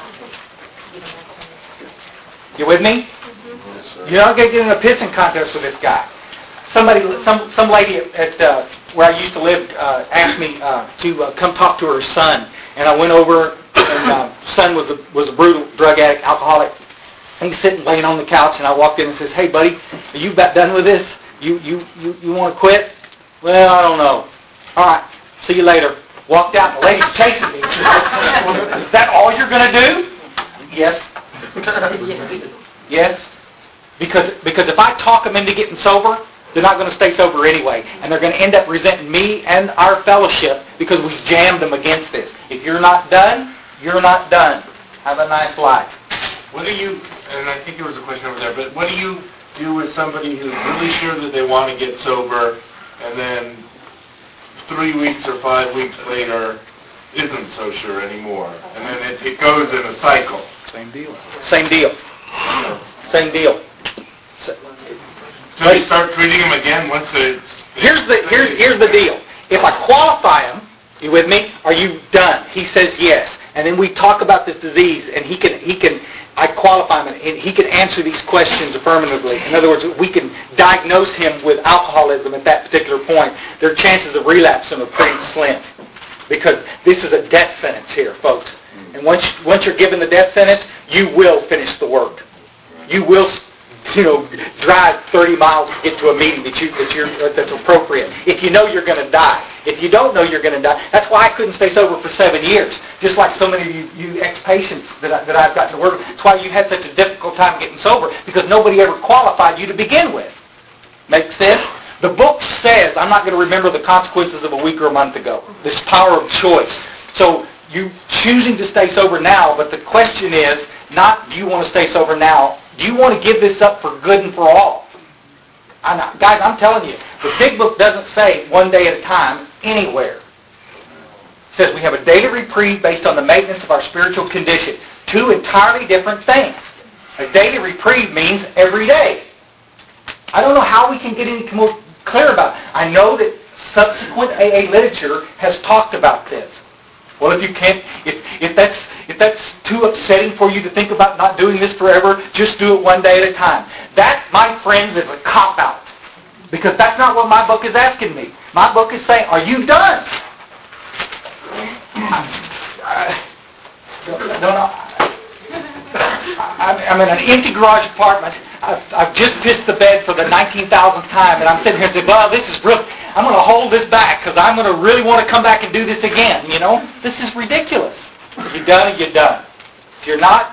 You with me? You're not going to get in a pissing contest with this guy. Some lady at where I used to live asked me to come talk to her son, and I went over, and son was a brutal drug addict, alcoholic. He's sitting, laying on the couch, and I walked in and says, "Hey, buddy, are you about done with this? You want to quit?" "Well, I don't know." "All right, see you later." Walked out, and the lady's chasing me. She's like, "Well, is that all you're going to do?" "Yes." "Yes." Because if I talk them into getting sober, they're not going to stay sober anyway, and they're going to end up resenting me and our fellowship because we jammed them against this. If you're not done, you're not done. Have a nice life. What do you, and I think there was a question over there, but what do you do with somebody who's really sure that they want to get sober, and then 3 weeks or 5 weeks later isn't so sure anymore, and then it goes in a cycle? Same deal. Same deal. Same deal. So you start treating them again once it's... Here's the deal. If I qualify him, you with me? Are you done? He says yes. And then we talk about this disease, and I qualify him, and he can answer these questions affirmatively. In other words, we can diagnose him with alcoholism at that particular point. Their chances of relapsing are pretty slim, because this is a death sentence here, folks. And once you're given the death sentence, you will finish the work. You will, drive 30 miles to get to a meeting that's appropriate. If you know you're going to die. If you don't know you're going to die, that's why I couldn't stay sober for 7 years. Just like so many of you ex-patients that I've gotten to work with. That's why you had such a difficult time getting sober, because nobody ever qualified you to begin with. Make sense? The book says, I'm not going to remember the consequences of a week or a month ago. This power of choice. So you choosing to stay sober now, but the question is not do you want to stay sober now, do you want to give this up for good and for all? Guys, I'm telling you, the big book doesn't say one day at a time anywhere. It says we have a daily reprieve based on the maintenance of our spiritual condition. Two entirely different things. A daily reprieve means every day. I don't know how we can get any more clear about it. I know that subsequent AA literature has talked about this. Well, if you can't, if that's too upsetting for you to think about not doing this forever, just do it one day at a time. That, my friends, is a cop-out. Because that's not what my book is asking me. My book is saying, are you done? I'm in an empty garage apartment. I've just pissed the bed for the 19,000th time, and I'm sitting here saying, well, this is real. I'm going to hold this back because I'm going to really want to come back and do this again. This is ridiculous. If you're done, you're done. If you're not,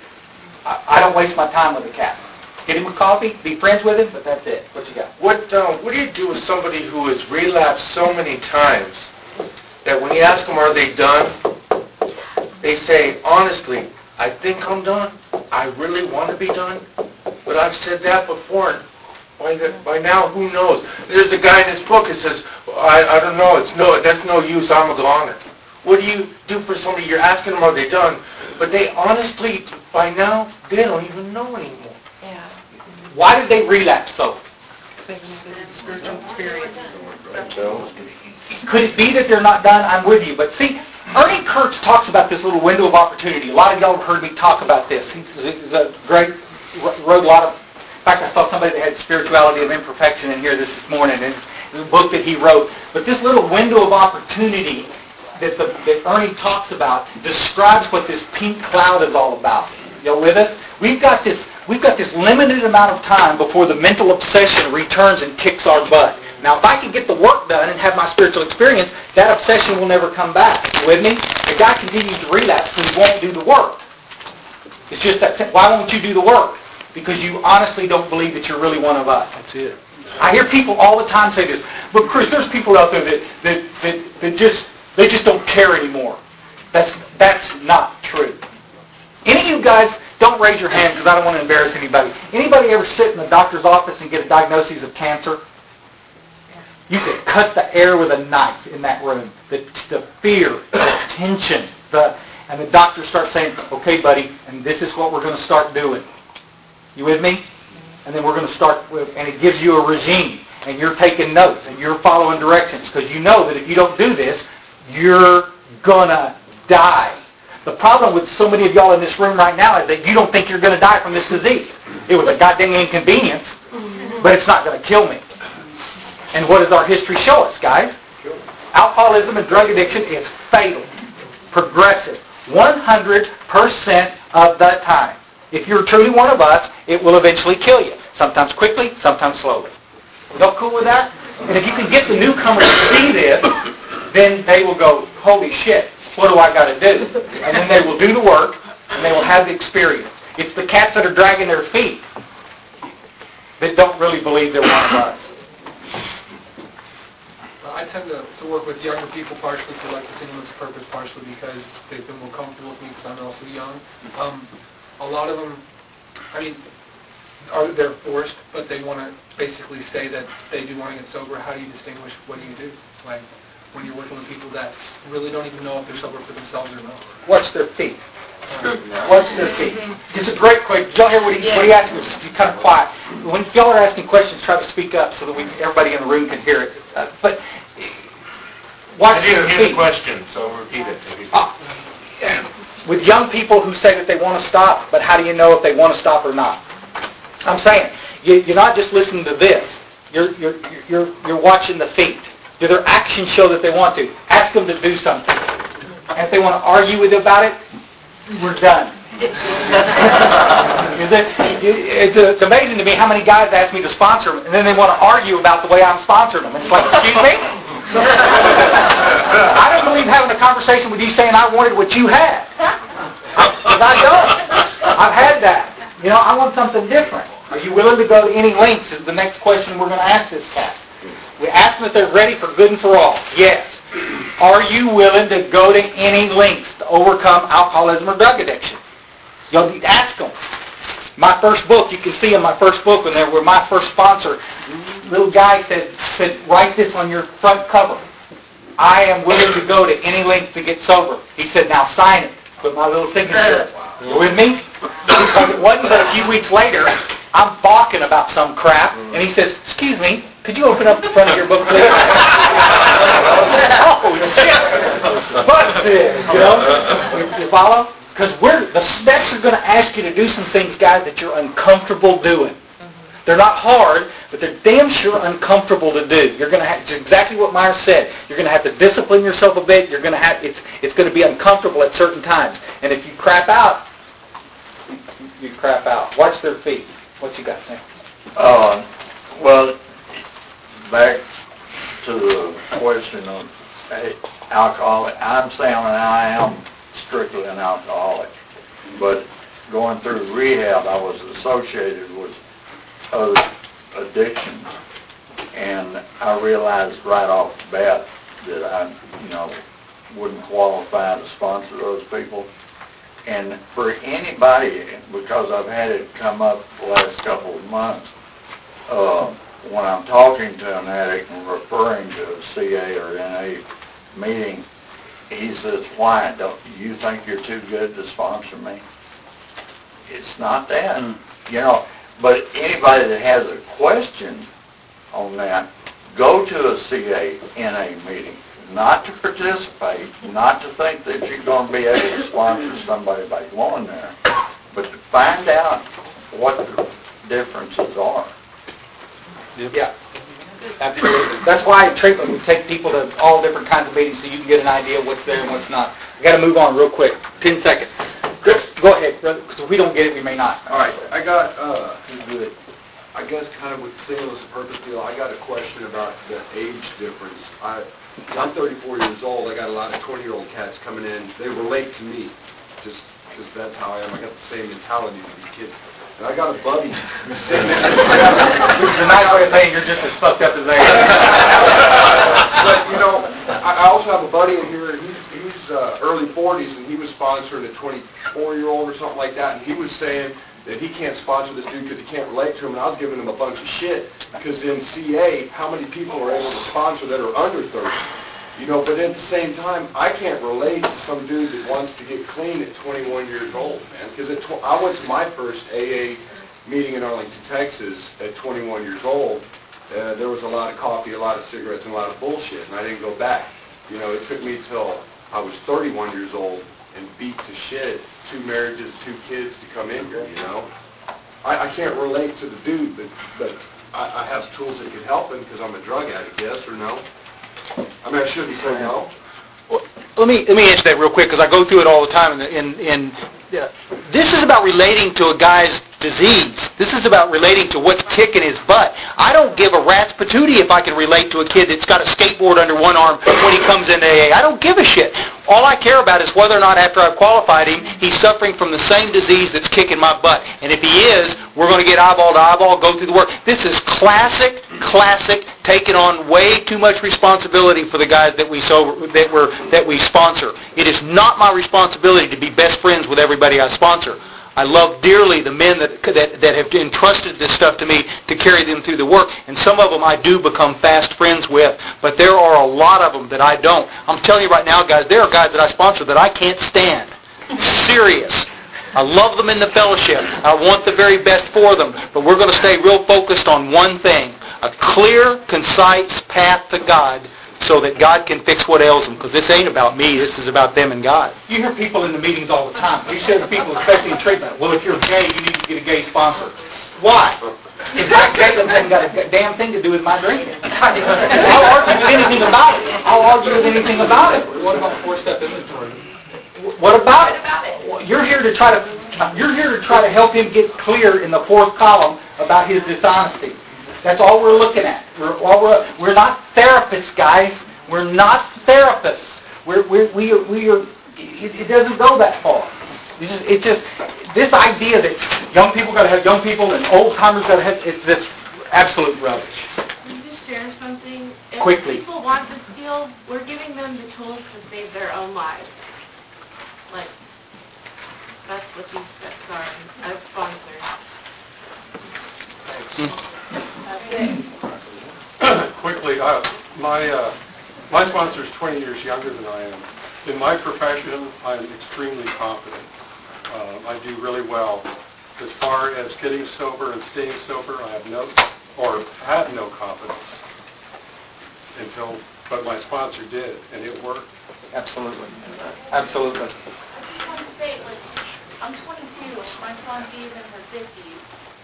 I don't waste my time with a cat. Get him a coffee, be friends with him, but that's it. What you got? What do you do with somebody who has relapsed so many times that when you ask them, are they done, they say, honestly, I think I'm done. I really want to be done. But I've said that before. And by now, who knows? There's a guy in his book that says, I don't know. That's no use. I'm a goner. What do you do for somebody? You're asking them, are they done? But they honestly, by now, they don't even know anymore. Yeah. Why did they relapse, though? Spiritual experience. Could it be that they're not done? I'm with you. But see, Ernie Kurtz talks about this little window of opportunity. A lot of y'all have heard me talk about this. He's a great, wrote a lot of, in fact, I saw somebody that had Spirituality of Imperfection in here this morning, in the book that he wrote. But this little window of opportunity that Ernie talks about describes what this pink cloud is all about. Y'all with us? We've got this limited amount of time before the mental obsession returns and kicks our butt. Now, if I can get the work done and have my spiritual experience, that obsession will never come back. You with me? The guy continues to relapse because he won't do the work. It's just that. Why won't you do the work? Because you honestly don't believe that you're really one of us. That's it. I hear people all the time say this, but Chris, there's people out there that just don't care anymore. That's not true. Any of you guys, don't raise your hand because I don't want to embarrass anybody. Anybody ever sit in the doctor's office and get a diagnosis of cancer? You could cut the air with a knife in that room. The fear, the tension, and the doctor starts saying, okay, buddy, and this is what we're going to start doing. You with me? And then we're going to start with, and it gives you a regime. and you're taking notes, and you're following directions, because you know that if you don't do this, you're gonna die. The problem with so many of y'all in this room right now is that you don't think you're going to die from this disease. It was a goddamn inconvenience, but it's not going to kill me. And what does our history show us, guys? Alcoholism and drug addiction is fatal, progressive, 100% of the time. If you're truly one of us, it will eventually kill you. Sometimes quickly, sometimes slowly. Y'all cool with that? And if you can get the newcomers to see this, then they will go, holy shit, what do I got to do? And then they will do the work, and they will have the experience. It's the cats that are dragging their feet that don't really believe they're one of us. I tend to work with younger people partially for like the singleness purpose, partially because they've been more comfortable with me because I'm also young. A lot of them, I mean, they're forced, but they want to basically say that they do want to get sober. How do you distinguish what do you do? Like, when you're working with people that really don't even know if they're sober for themselves or not. Watch their feet. Watch their feet. It's a great question. Did y'all hear what he asked me? Be kind of quiet. When y'all are asking questions, try to speak up so that everybody in the room can hear it. But watch I didn't their hear feet. the question, so repeat it. With young people who say that they want to stop, but how do you know if they want to stop or not? I'm saying, you're not just listening to this. You're watching the feet. Do their actions show that they want to? Ask them to do something. And if they want to argue with you about it, we're done. It's amazing to me how many guys ask me to sponsor them, and then they want to argue about the way I'm sponsoring them. And it's like, excuse me? I don't believe having a conversation with you saying I wanted what you had. Because I don't. I've had that. You know, I want something different. Are you willing to go to any lengths is the next question we're going to ask this cat. We ask them if they're ready for good and for all. Yes. Are you willing to go to any lengths to overcome alcoholism or drug addiction? You'll need to ask them. My first book, you can see in my first book when they were my first sponsor, little guy said, write this on your front cover. I am willing to go to any length to get sober. He said, now sign it. Put my little signature. You with me? Because it wasn't but a few weeks later, I'm balking about some crap, and he says, excuse me, could you open up the front of your book, please? Oh, shit. What's this, you know? You follow? Because the steps are going to ask you to do some things, guys, that you're uncomfortable doing. They're not hard, but they're damn sure uncomfortable to do. You're going to have, it's exactly what Myers said. You're going to have to discipline yourself a bit. You're going to have, it's going to be uncomfortable at certain times. And if you crap out, you crap out. Watch their feet. What you got there? Well, back to the question of alcoholic. I'm saying I am strictly an alcoholic, but going through rehab, I was associated with other addictions, and I realized right off the bat that I, wouldn't qualify to sponsor those people. And for anybody, because I've had it come up the last couple of months, when I'm talking to an addict and referring to a CA or NA meeting, he says, why? Don't you think you're too good to sponsor me? It's not that. But anybody that has a question on that, go to a CA NA meeting. Not to participate, not to think that you're going to be able to sponsor somebody by going there, but to find out what the differences are. Yeah, absolutely. That's why in treatment we take people to all different kinds of meetings so you can get an idea of what's there and what's not. I got to move on real quick. 10 seconds. Go ahead, brother, because if we don't get it, we may not. All right, I got, I guess kind of with the singleness of purpose deal, I got a question about the age difference. I'm 34 years old. I got a lot of 20-year-old cats coming in. They relate to me, just because that's how I am. I got the same mentality as these kids. And I got a buddy who's sitting there. Which is a nice way of saying you're just as fucked up as they are. But, I also have a buddy in here, and he's early 40s, and he was sponsoring a 24-year-old or something like that, and he was saying that he can't sponsor this dude because he can't relate to him, and I was giving him a bunch of shit, because in CA, how many people are able to sponsor that are under 30? But at the same time, I can't relate to some dude that wants to get clean at 21 years old, man, because I went to my first AA meeting in Arlington, Texas at 21 years old, there was a lot of coffee, a lot of cigarettes, and a lot of bullshit, and I didn't go back. You know, it took me till I was 31 years old and beat to shit, 2 marriages, 2 kids to come in here, you know. I can't relate to the dude, but I have tools that could help him because I'm a drug addict, yes or no? I mean, I shouldn't say no. Well, let me answer that real quick because I go through it all the time. This is about relating to a guy's disease. This is about relating to what's kicking his butt. I don't give a rat's patootie if I can relate to a kid that's got a skateboard under one arm when he comes into AA. I don't give a shit. All I care about is whether or not after I've qualified him, he's suffering from the same disease that's kicking my butt. And if he is, we're going to get eyeball to eyeball, go through the work. This is classic, taking on way too much responsibility for the guys that we sponsor. It is not my responsibility to be best friends with everybody I sponsor. I love dearly the men that have entrusted this stuff to me to carry them through the work, and some of them I do become fast friends with, but there are a lot of them that I don't. I'm telling you right now, guys, there are guys that I sponsor that I can't stand. Serious. I love them in the fellowship. I want the very best for them, but we're going to stay real focused on one thing, a clear, concise path to God, so that God can fix what ails them, because this ain't about me, this is about them and God. You hear people in the meetings all the time. You hear people, especially in treatment, well, if you're gay, you need to get a gay sponsor. Why? If my gay hasn't got a damn thing to do with my drinking. I'll argue with anything about it. What about 4-step inventory? What about it? Well, you're here to try to help him get clear in the 4th column about his dishonesty. That's all we're looking at. We're not therapists, guys. We're not therapists. It doesn't go that far. It's just this idea that young people got to have young people and old timers got to have. It's this absolute rubbish. Can you just share something? If Quickly. people want this deal, we're giving them the tools to save their own lives. Like, that's what these steps are as sponsors. Quickly, my sponsor is 20 years younger than I am. In my profession, I am extremely confident. I do really well. As far as getting sober and staying sober, I have had no confidence but my sponsor did, and it worked. Absolutely. I just want to say, I'm 22, my sponsee is in her 50s.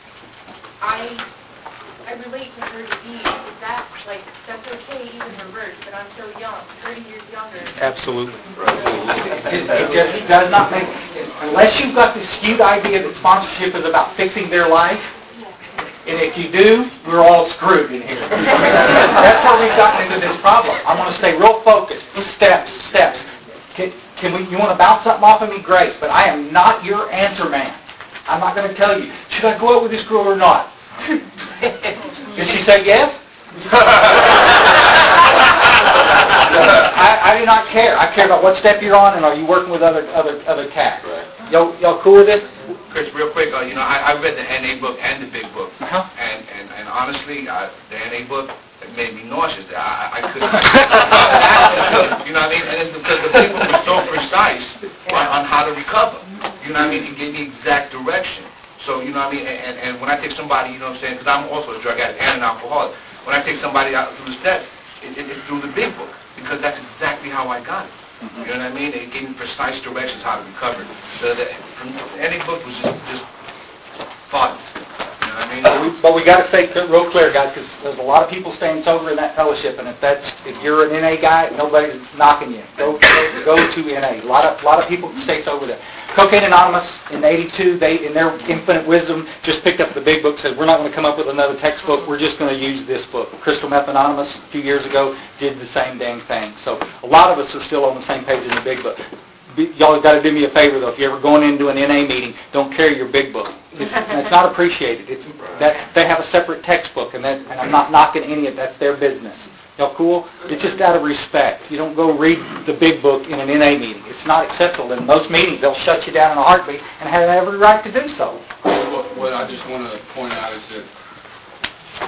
I relate to her disease. Is that, that's okay, even reverse, but I'm so young, 30 years younger. Absolutely. It just does not make, unless you've got this skewed idea that sponsorship is about fixing their life, and if you do, we're all screwed in here. That's where we've gotten into this problem. I want to stay real focused. Steps. You want to bounce something off of me? Great, but I am not your answer man. I'm not going to tell you, should I go out with this girl or not? Did she say yes? I do not care. I care about what step you're on and are you working with other cats. Right. Y'all cool with this? Chris, real quick, I read the NA book and the big book, and honestly, the NA book it made me nauseous. I couldn't. You know what I mean? And it's because the big book was so precise on how to recover. You know what I mean? It gave me exact direction. So, you know what I mean? And when I take somebody, you know what I'm saying, because I'm also a drug addict and an alcoholic, when I take somebody out through the steps, it's through the big book, because that's exactly how I got it. You know what I mean? It gave me precise directions how to recover. So any book was just fun. You know what I mean? But we got to stay real clear, guys, because there's a lot of people staying sober in that fellowship, and if you're an NA guy, nobody's knocking you. Go to NA. A lot of people stay sober there. Cocaine Anonymous in '82, in their infinite wisdom, just picked up the big book, said we're not going to come up with another textbook, we're just going to use this book. Crystal Meth Anonymous a few years ago did the same dang thing. So a lot of us are still on the same page in the big book. Y'all got to do me a favor, though. If you're ever going into an NA meeting, don't carry your big book. It's not appreciated. They have a separate textbook, and I'm not knocking any of that. That's their business. Y'all cool? It's just out of respect. You don't go read the big book in an NA meeting. It's not acceptable. In most meetings, they'll shut you down in a heartbeat and have every right to do so. What I just want to point out is that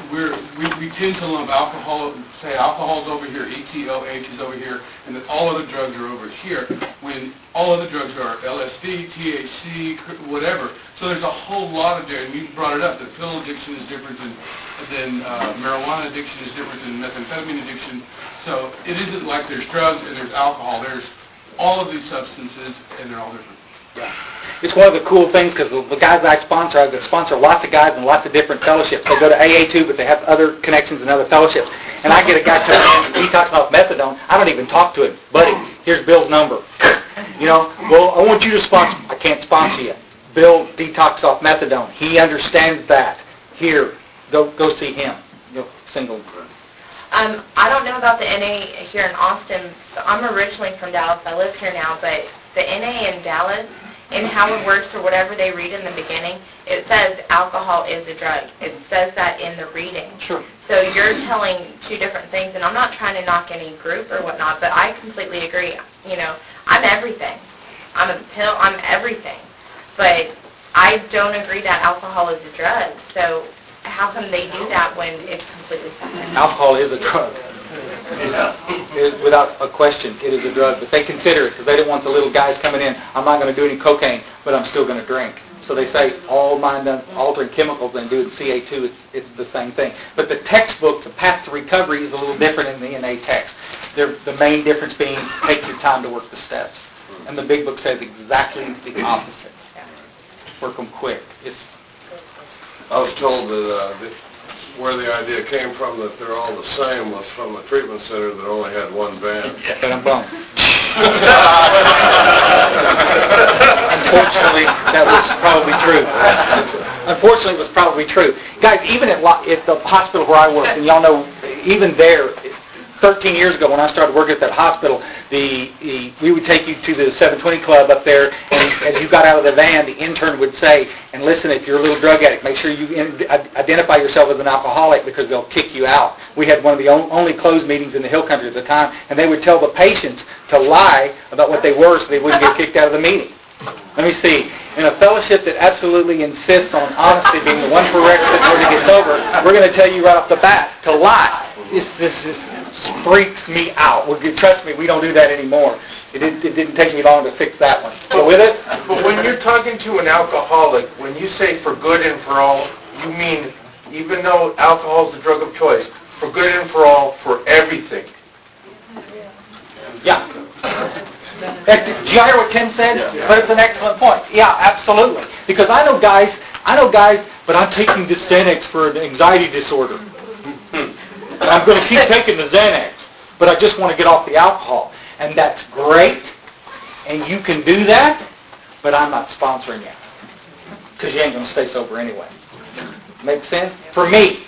we tend to lump alcohol, say alcohol's over here, ETOH is over here, and then all other drugs are over here, when all other drugs are LSD, THC, whatever. So there's a whole lot of different, and you brought it up, that pill addiction is different than marijuana addiction is different than methamphetamine addiction. So it isn't like there's drugs and there's alcohol. There's all of these substances, and they're all different. Yeah. It's one of the cool things because the guys I sponsor lots of guys in lots of different fellowships. They go to AA too, but they have other connections in other fellowships. And I get a guy coming in, he talks about methadone. I don't even talk to him. Buddy, here's Bill's number. You know, well, I want you to sponsor. I can't sponsor you. Bill detoxed off methadone. He understands that. Here, go see him. Single. I don't know about the NA here in Austin. So I'm originally from Dallas. I live here now, but the NA in Dallas, in how it works or whatever they read in the beginning, it says alcohol is a drug. It says that in the reading. Sure. So you're telling two different things, and I'm not trying to knock any group or whatnot, but I completely agree. You know, I'm everything. I'm a pill. I'm everything. But I don't agree that alcohol is a drug. So how come they do that when it's completely separate? Alcohol is a drug. Without a question, it is a drug. But they consider it because they didn't want the little guys coming in. I'm not going to do any cocaine, but I'm still going to drink. So they say all mind-altering chemicals and do it CA2. It's the same thing. But the textbook, the path to recovery, is a little different in the NA text. The main difference being take your time to work the steps. And the big book says exactly the opposite. Work them quick. I was told that where the idea came from that they're all the same was from a treatment center that only had one band. But I'm bummed. Unfortunately, that was probably true. Unfortunately, it was probably true. Guys, even at the hospital where I worked, and y'all know, even there, 13 years ago when I started working at that hospital, we would take you to the 720 Club up there, and as you got out of the van, the intern would say, and listen, if you're a little drug addict, make sure you identify yourself as an alcoholic because they'll kick you out. We had one of the only closed meetings in the Hill Country at the time, and they would tell the patients to lie about what they were so they wouldn't get kicked out of the meeting. Let me see. In a fellowship that absolutely insists on honesty being the one prerequisite in order to get sober, we're going to tell you right off the bat to lie. This just freaks me out. Trust me, we don't do that anymore. It didn't take me long to fix that one. So with it? But when you're talking to an alcoholic, when you say for good and for all, you mean even though alcohol is the drug of choice, for good and for all, for everything. Yeah. Did you hear what Tim said? Yeah. But it's an excellent point. Yeah, absolutely. Because I know guys, but I'm taking the Xanax for an anxiety disorder. I'm going to keep taking the Xanax, but I just want to get off the alcohol. And that's great, and you can do that, but I'm not sponsoring you because you ain't going to stay sober anyway. Make sense? For me,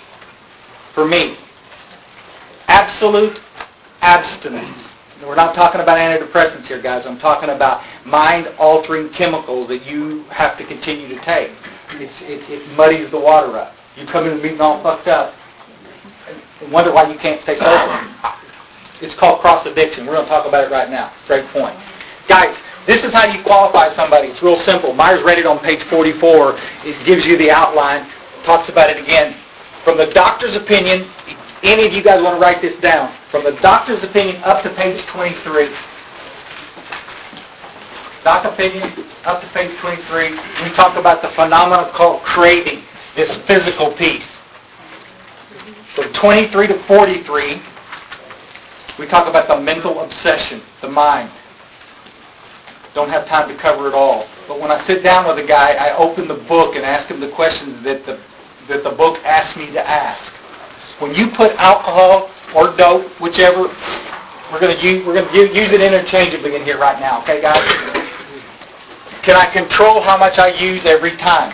absolute abstinence. We're not talking about antidepressants here, guys. I'm talking about mind-altering chemicals that you have to continue to take. It muddies the water up. You come in the meeting all fucked up and wonder why you can't stay sober. It's called cross-addiction. We're going to talk about it right now. Straight point. Guys, this is how you qualify somebody. It's real simple. Myers read it on page 44. It gives you the outline. Talks about it again. From the doctor's opinion, any of you guys want to write this down? From the doctor's opinion up to page 23. Doc opinion up to page 23. We talk about the phenomenon called craving, this physical piece. From 23 to 43, we talk about the mental obsession, the mind. Don't have time to cover it all. But when I sit down with a guy, I open the book and ask him the questions that the book asks me to ask. When you put alcohol or dope, whichever, we're going to use it interchangeably in here right now. Okay, guys? Can I control how much I use every time?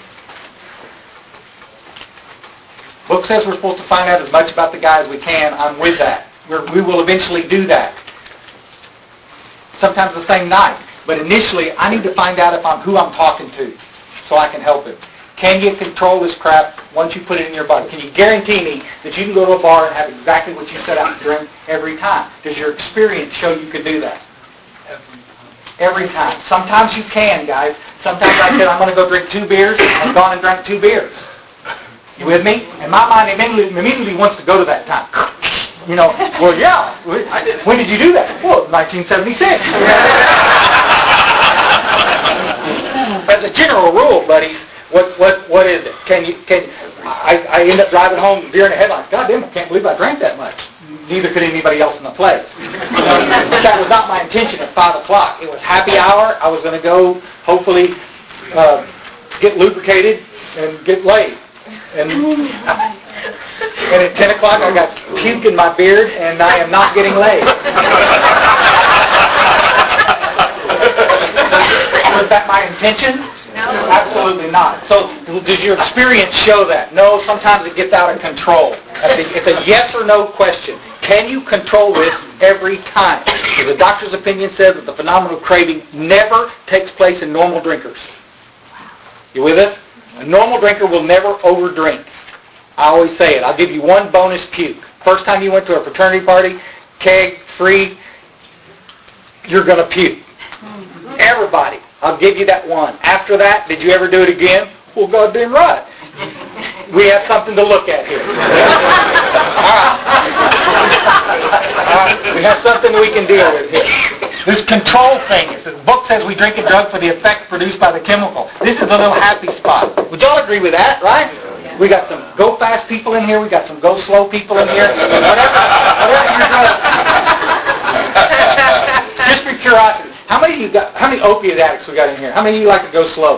Book says we're supposed to find out as much about the guy as we can. I'm with that. We will eventually do that. Sometimes the same night. But initially, I need to find out who I'm talking to so I can help him. Can you control this crap once you put it in your body? Can you guarantee me that you can go to a bar and have exactly what you set out to drink every time? Does your experience show you can do that? Every time. Sometimes you can, guys. Sometimes I said, I'm going to go drink 2 beers. I've gone and drank 2 beers. You with me? And my mind immediately wants to go to that time. You know, well, yeah. When did you do that? Well, 1976. As a general rule, buddies, what is it? I end up driving home deer in the headlights. God damn, I can't believe I drank that much. Neither could anybody else in the place. That was not my intention at 5 o'clock. It was happy hour. I was going to go, hopefully, get lubricated and get laid. And at 10 o'clock, I got puke in my beard, and I am not getting laid. Was that my intention? No. Absolutely not. So does your experience show that? No, sometimes it gets out of control. It's a yes or no question. Can you control this every time? So the doctor's opinion says that the phenomenal craving never takes place in normal drinkers. You with us? A normal drinker will never overdrink. I always say it. I'll give you one bonus puke. First time you went to a fraternity party, keg, free, you're going to puke. Everybody. I'll give you that one. After that, did you ever do it again? Well, goddamn right. We have something to look at here. All right. We have something we can deal with here. This control thing. The book says we drink a drug for the effect produced by the chemical. This is a little happy spot. Would y'all agree with that, right? We got some go fast people in here. We got some go slow people in here. Whatever you're doing. Just for curiosity, how many opiate addicts we got in here? How many of you like to go slow?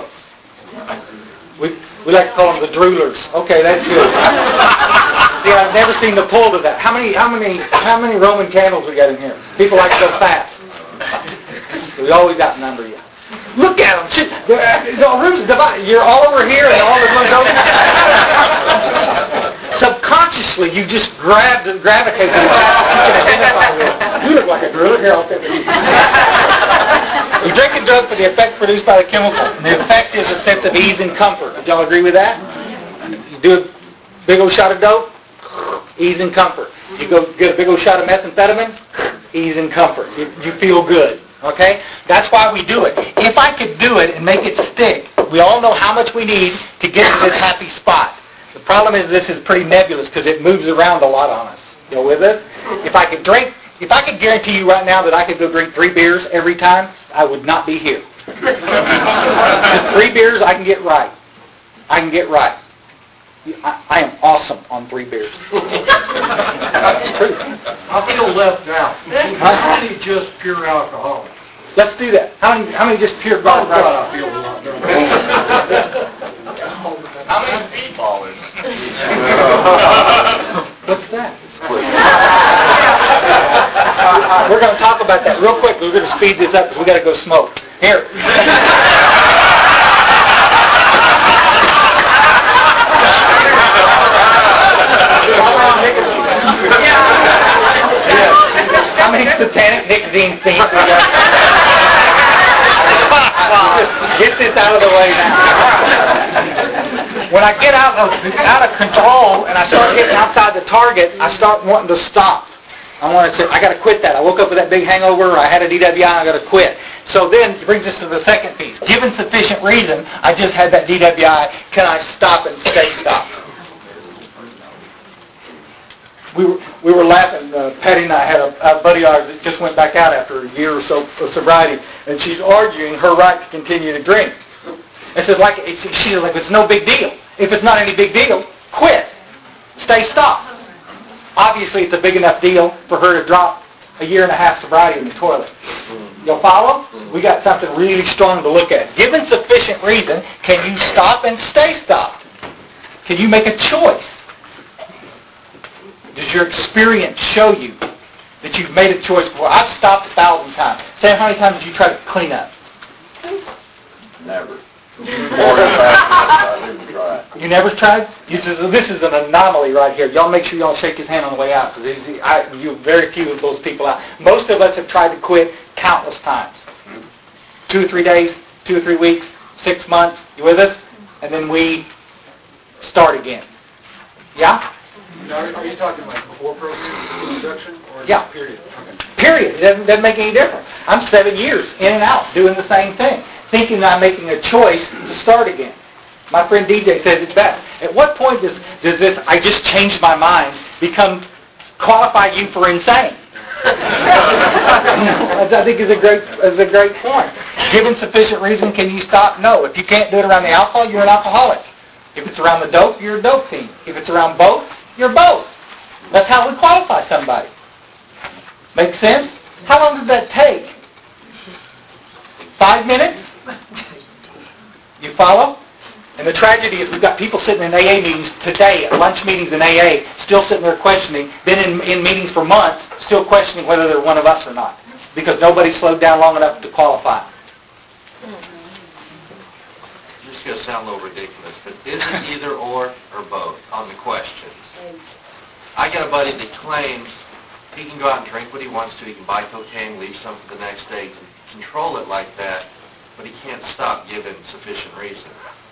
We like to call them the droolers. Okay, that's good. See, I've never seen the pull to that. How many Roman candles we got in here? People like to go fast. We always outnumber you. Look at them. The room's divided. You're all over here and all the rooms over here. Subconsciously, you just gravitate to the fact that you can identify with. You look like a drooler. Here, I'll take it. You drink a drug for the effect produced by the chemical. The effect is a sense of ease and comfort. Do y'all agree with that? You do a big old shot of dope, ease and comfort. You go get a big old shot of methamphetamine, ease and comfort. You feel good. Okay? That's why we do it. If I could do it and make it stick, we all know how much we need to get to this happy spot. The problem is this is pretty nebulous because it moves around a lot on us. You with us? If I could guarantee you right now that I could go drink 3 beers every time, I would not be here. Just 3 beers, I can get right. I am awesome on 3 beers. I feel left out. How many just pure alcoholics? Let's do that. How many just pure God? I feel a lot better. How many speedballers? What's that? We're going to talk about that real quick. We're going to speed this up because we got to go smoke. Here. How many satanic nicotine things we got? Get this out of the way now. When I get out of control and I start getting outside the target, I start wanting to stop. I want to say, I got to quit that. I woke up with that big hangover, or I had a DWI, I got to quit. So then it brings us to the second piece. Given sufficient reason, I just had that DWI, can I stop and stay stopped? We were laughing, Patty and I had a buddy of ours that just went back out after a year or so of sobriety, and she's arguing her right to continue to drink. And she's like, it's no big deal. If it's not any big deal, quit. Stay stopped. Obviously, it's a big enough deal for her to drop a 1.5 years sobriety in the toilet. You'll follow? We got something really strong to look at. Given sufficient reason, can you stop and stay stopped? Can you make a choice? Does your experience show you that you've made a choice before? I've stopped 1,000 times. Sam, how many times did you try to clean up? Never. I didn't try. You never tried? This is an anomaly right here. Y'all make sure y'all shake his hand on the way out, because you very few of those people out. Most of us have tried to quit countless times. 2 or 3 days, 2 or 3 weeks, 6 months. You with us? And then we start again. Yeah? Now, are you talking like before program introduction or yeah. Period? Okay. Period. It doesn't make any difference. I'm 7 years in and out doing the same thing, thinking that I'm making a choice to start again. My friend DJ says it's best. At what point does this "I just changed my mind" qualify you for insane? I think is a great point. Given sufficient reason, can you stop? No. If you can't do it around the alcohol, you're an alcoholic. If it's around the dope, you're a dope fiend. If it's around both, you're both. That's how we qualify somebody. Make sense? How long did that take? 5 minutes? You follow? And the tragedy is we've got people sitting in AA meetings today, at lunch meetings in AA, still sitting there questioning, been in meetings for months, still questioning whether they're one of us or not, because nobody slowed down long enough to qualify. This is going to sound a little ridiculous, but is it either or both on the questions? I got a buddy that claims he can go out and drink what he wants to, he can buy cocaine, leave some for the next day, he can control it like that, but he can't stop given sufficient reason.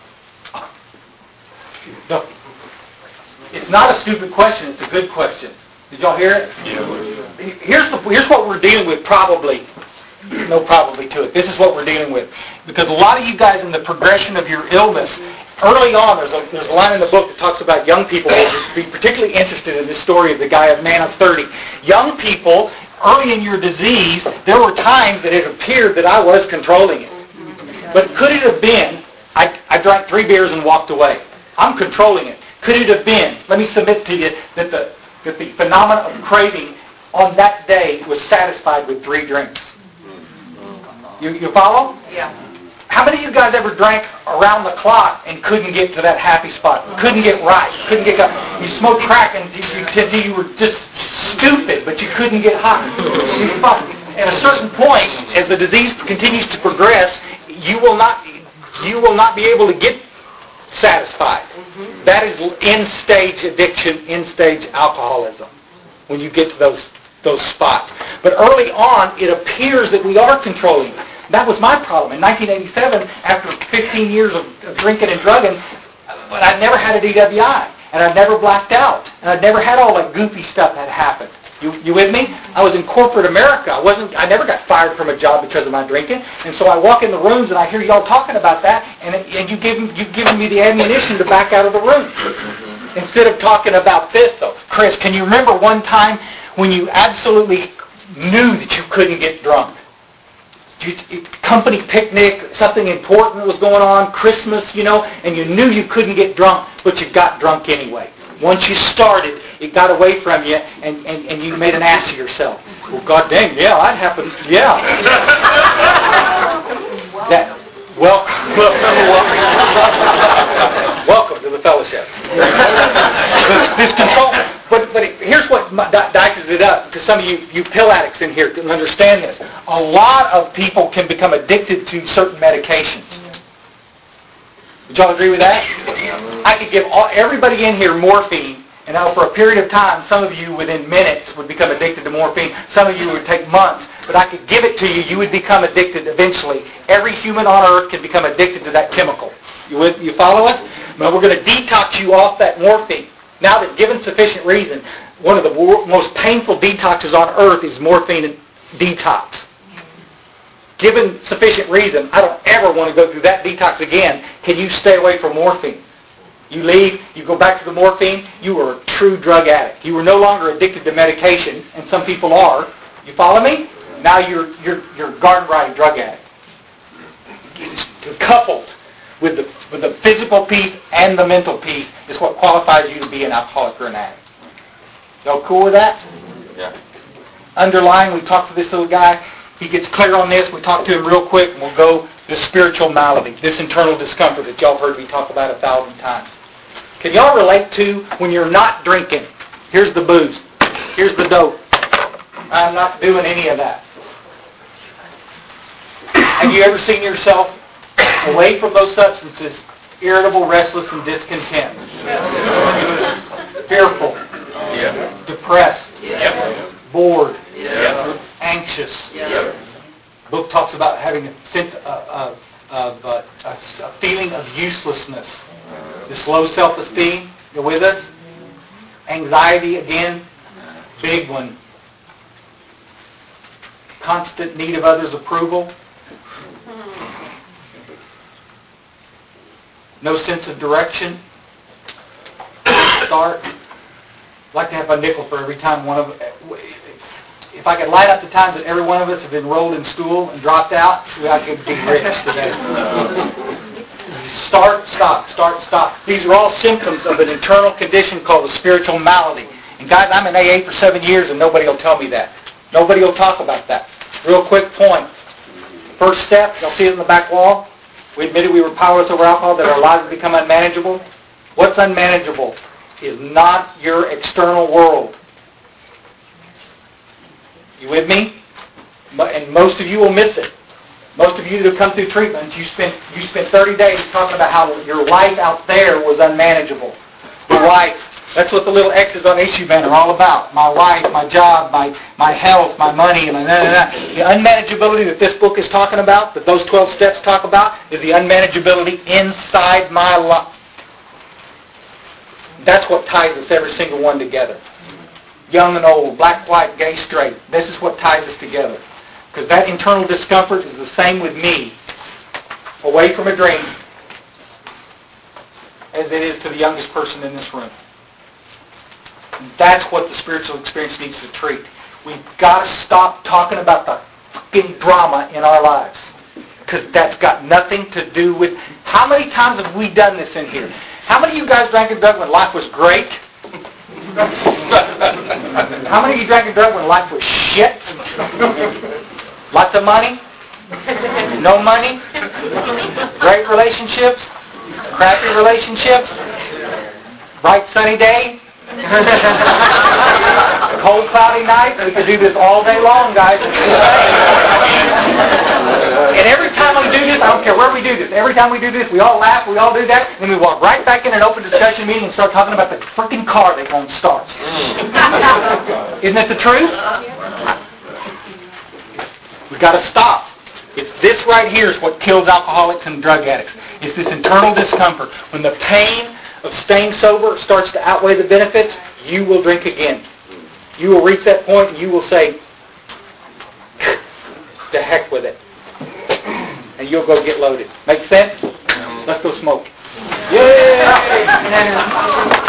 No. It's not a stupid question, it's a good question. Did y'all hear it? Yeah. Here's what we're dealing with probably. No probably to it. This is what we're dealing with. Because a lot of you guys in the progression of your illness, early on, there's a line in the book that talks about young people who would be particularly interested in this story of the guy, a man of 30. Young people, early in your disease, there were times that it appeared that I was controlling it. But could it have been, I drank 3 beers and walked away. I'm controlling it. Could it have been, let me submit to you, that the phenomenon of craving on that day was satisfied with 3 drinks? You follow? Yeah. How many of you guys ever drank around the clock and couldn't get to that happy spot? Couldn't get right? Couldn't get... You smoked crack and you were just stupid, but you couldn't get high. At a certain point, as the disease continues to progress, you will not be able to get satisfied. That is end-stage addiction, end-stage alcoholism, when you get to those spots. But early on, it appears that we are controlling. That was my problem. In 1987, after 15 years of drinking and drugging, but I never had a DWI, and I never blacked out, and I never had all that goofy stuff that happened. You with me? I was in corporate America. I never got fired from a job because of my drinking. And so I walk in the rooms and I hear y'all talking about that, and you've given me the ammunition to back out of the room. Instead of talking about this, though. Chris, can you remember one time when you absolutely knew that you couldn't get drunk? Company picnic, something important was going on, Christmas, and you knew you couldn't get drunk, but you got drunk anyway. Once you started, it got away from you, and you made an ass of yourself. Well, God dang, yeah, that happened, yeah. Welcome to the fellowship. This control. But here's what dices it up, because some of you pill addicts in here can understand this. A lot of people can become addicted to certain medications. Would y'all agree with that? I could give everybody in here morphine, and now for a period of time, some of you within minutes would become addicted to morphine. Some of you would take months. But I could give it to you, you would become addicted eventually. Every human on earth can become addicted to that chemical. You follow us? But we're going to detox you off that morphine. Now that given sufficient reason, one of the most painful detoxes on earth is morphine detox. Given sufficient reason, I don't ever want to go through that detox again. Can you stay away from morphine? You leave, you go back to the morphine, you are a true drug addict. You are no longer addicted to medication, and some people are. You follow me? Now you're a garden variety drug addict. Coupled with the physical piece and the mental piece is what qualifies you to be an alcoholic or an addict. Y'all cool with that? Yeah. Underlying, we talked to this little guy. He gets clear on this. We talk to him real quick, and we'll go this spiritual malady, this internal discomfort that y'all heard me talk about 1,000 times. Can y'all relate to when you're not drinking? Here's the booze. Here's the dope. I'm not doing any of that. Have you ever seen yourself away from those substances, irritable, restless, and discontent? Fearful. Yeah. Depressed. Yeah. Bored. Yeah. Anxious. Yeah. The book talks about having a sense of a feeling of uselessness. This low self-esteem. You with us? Anxiety again. Big one. Constant need of others' approval. no sense of direction, start. I'd like to have a nickel for every time one of, if I could light up the times that every one of us have enrolled in school and dropped out, I could be rich today. Start, stop. These are all symptoms of an internal condition called a spiritual malady. And guys, I'm in AA for 7 years and nobody will tell me that. Nobody will talk about that. Real quick point. First step, you'll see it on the back wall. We admitted we were powerless over alcohol, that our lives have become unmanageable. What's unmanageable is not your external world. You with me? And most of you will miss it. Most of you that have come through treatment, you spent 30 days talking about how your life out there was unmanageable. Your life, that's what the little X's on issue banner are all about. My life, my job, my health, my money, and the unmanageability that this book is talking about, that those 12 steps talk about, is the unmanageability inside my life. That's what ties us, every single one, together. Young and old, black, white, gay, straight. This is what ties us together. Because that internal discomfort is the same with me, away from a drink, as it is to the youngest person in this room. And that's what the spiritual experience needs to treat. We've got to stop talking about the fucking drama in our lives. Because that's got nothing to do with... How many times have we done this in here? How many of you guys drank and drunk when life was great? How many of you drank and drunk when life was shit? Lots of money? No money? Great relationships? Crappy relationships? Bright sunny day? Cold cloudy night? We could do this all day long, guys. And every time we do this, I don't care where we do this, every time we do this, we all laugh, we all do that, and then we walk right back in an open discussion meeting and start talking about the freaking car that won't start. Isn't it the truth? We've got to stop. It's this right here is what kills alcoholics and drug addicts. It's this internal discomfort. When the pain of staying sober starts to outweigh the benefits, you will drink again. You will reach that point and you will say, to heck with it. And you'll go get loaded. Make sense? Let's go smoke. Yeah!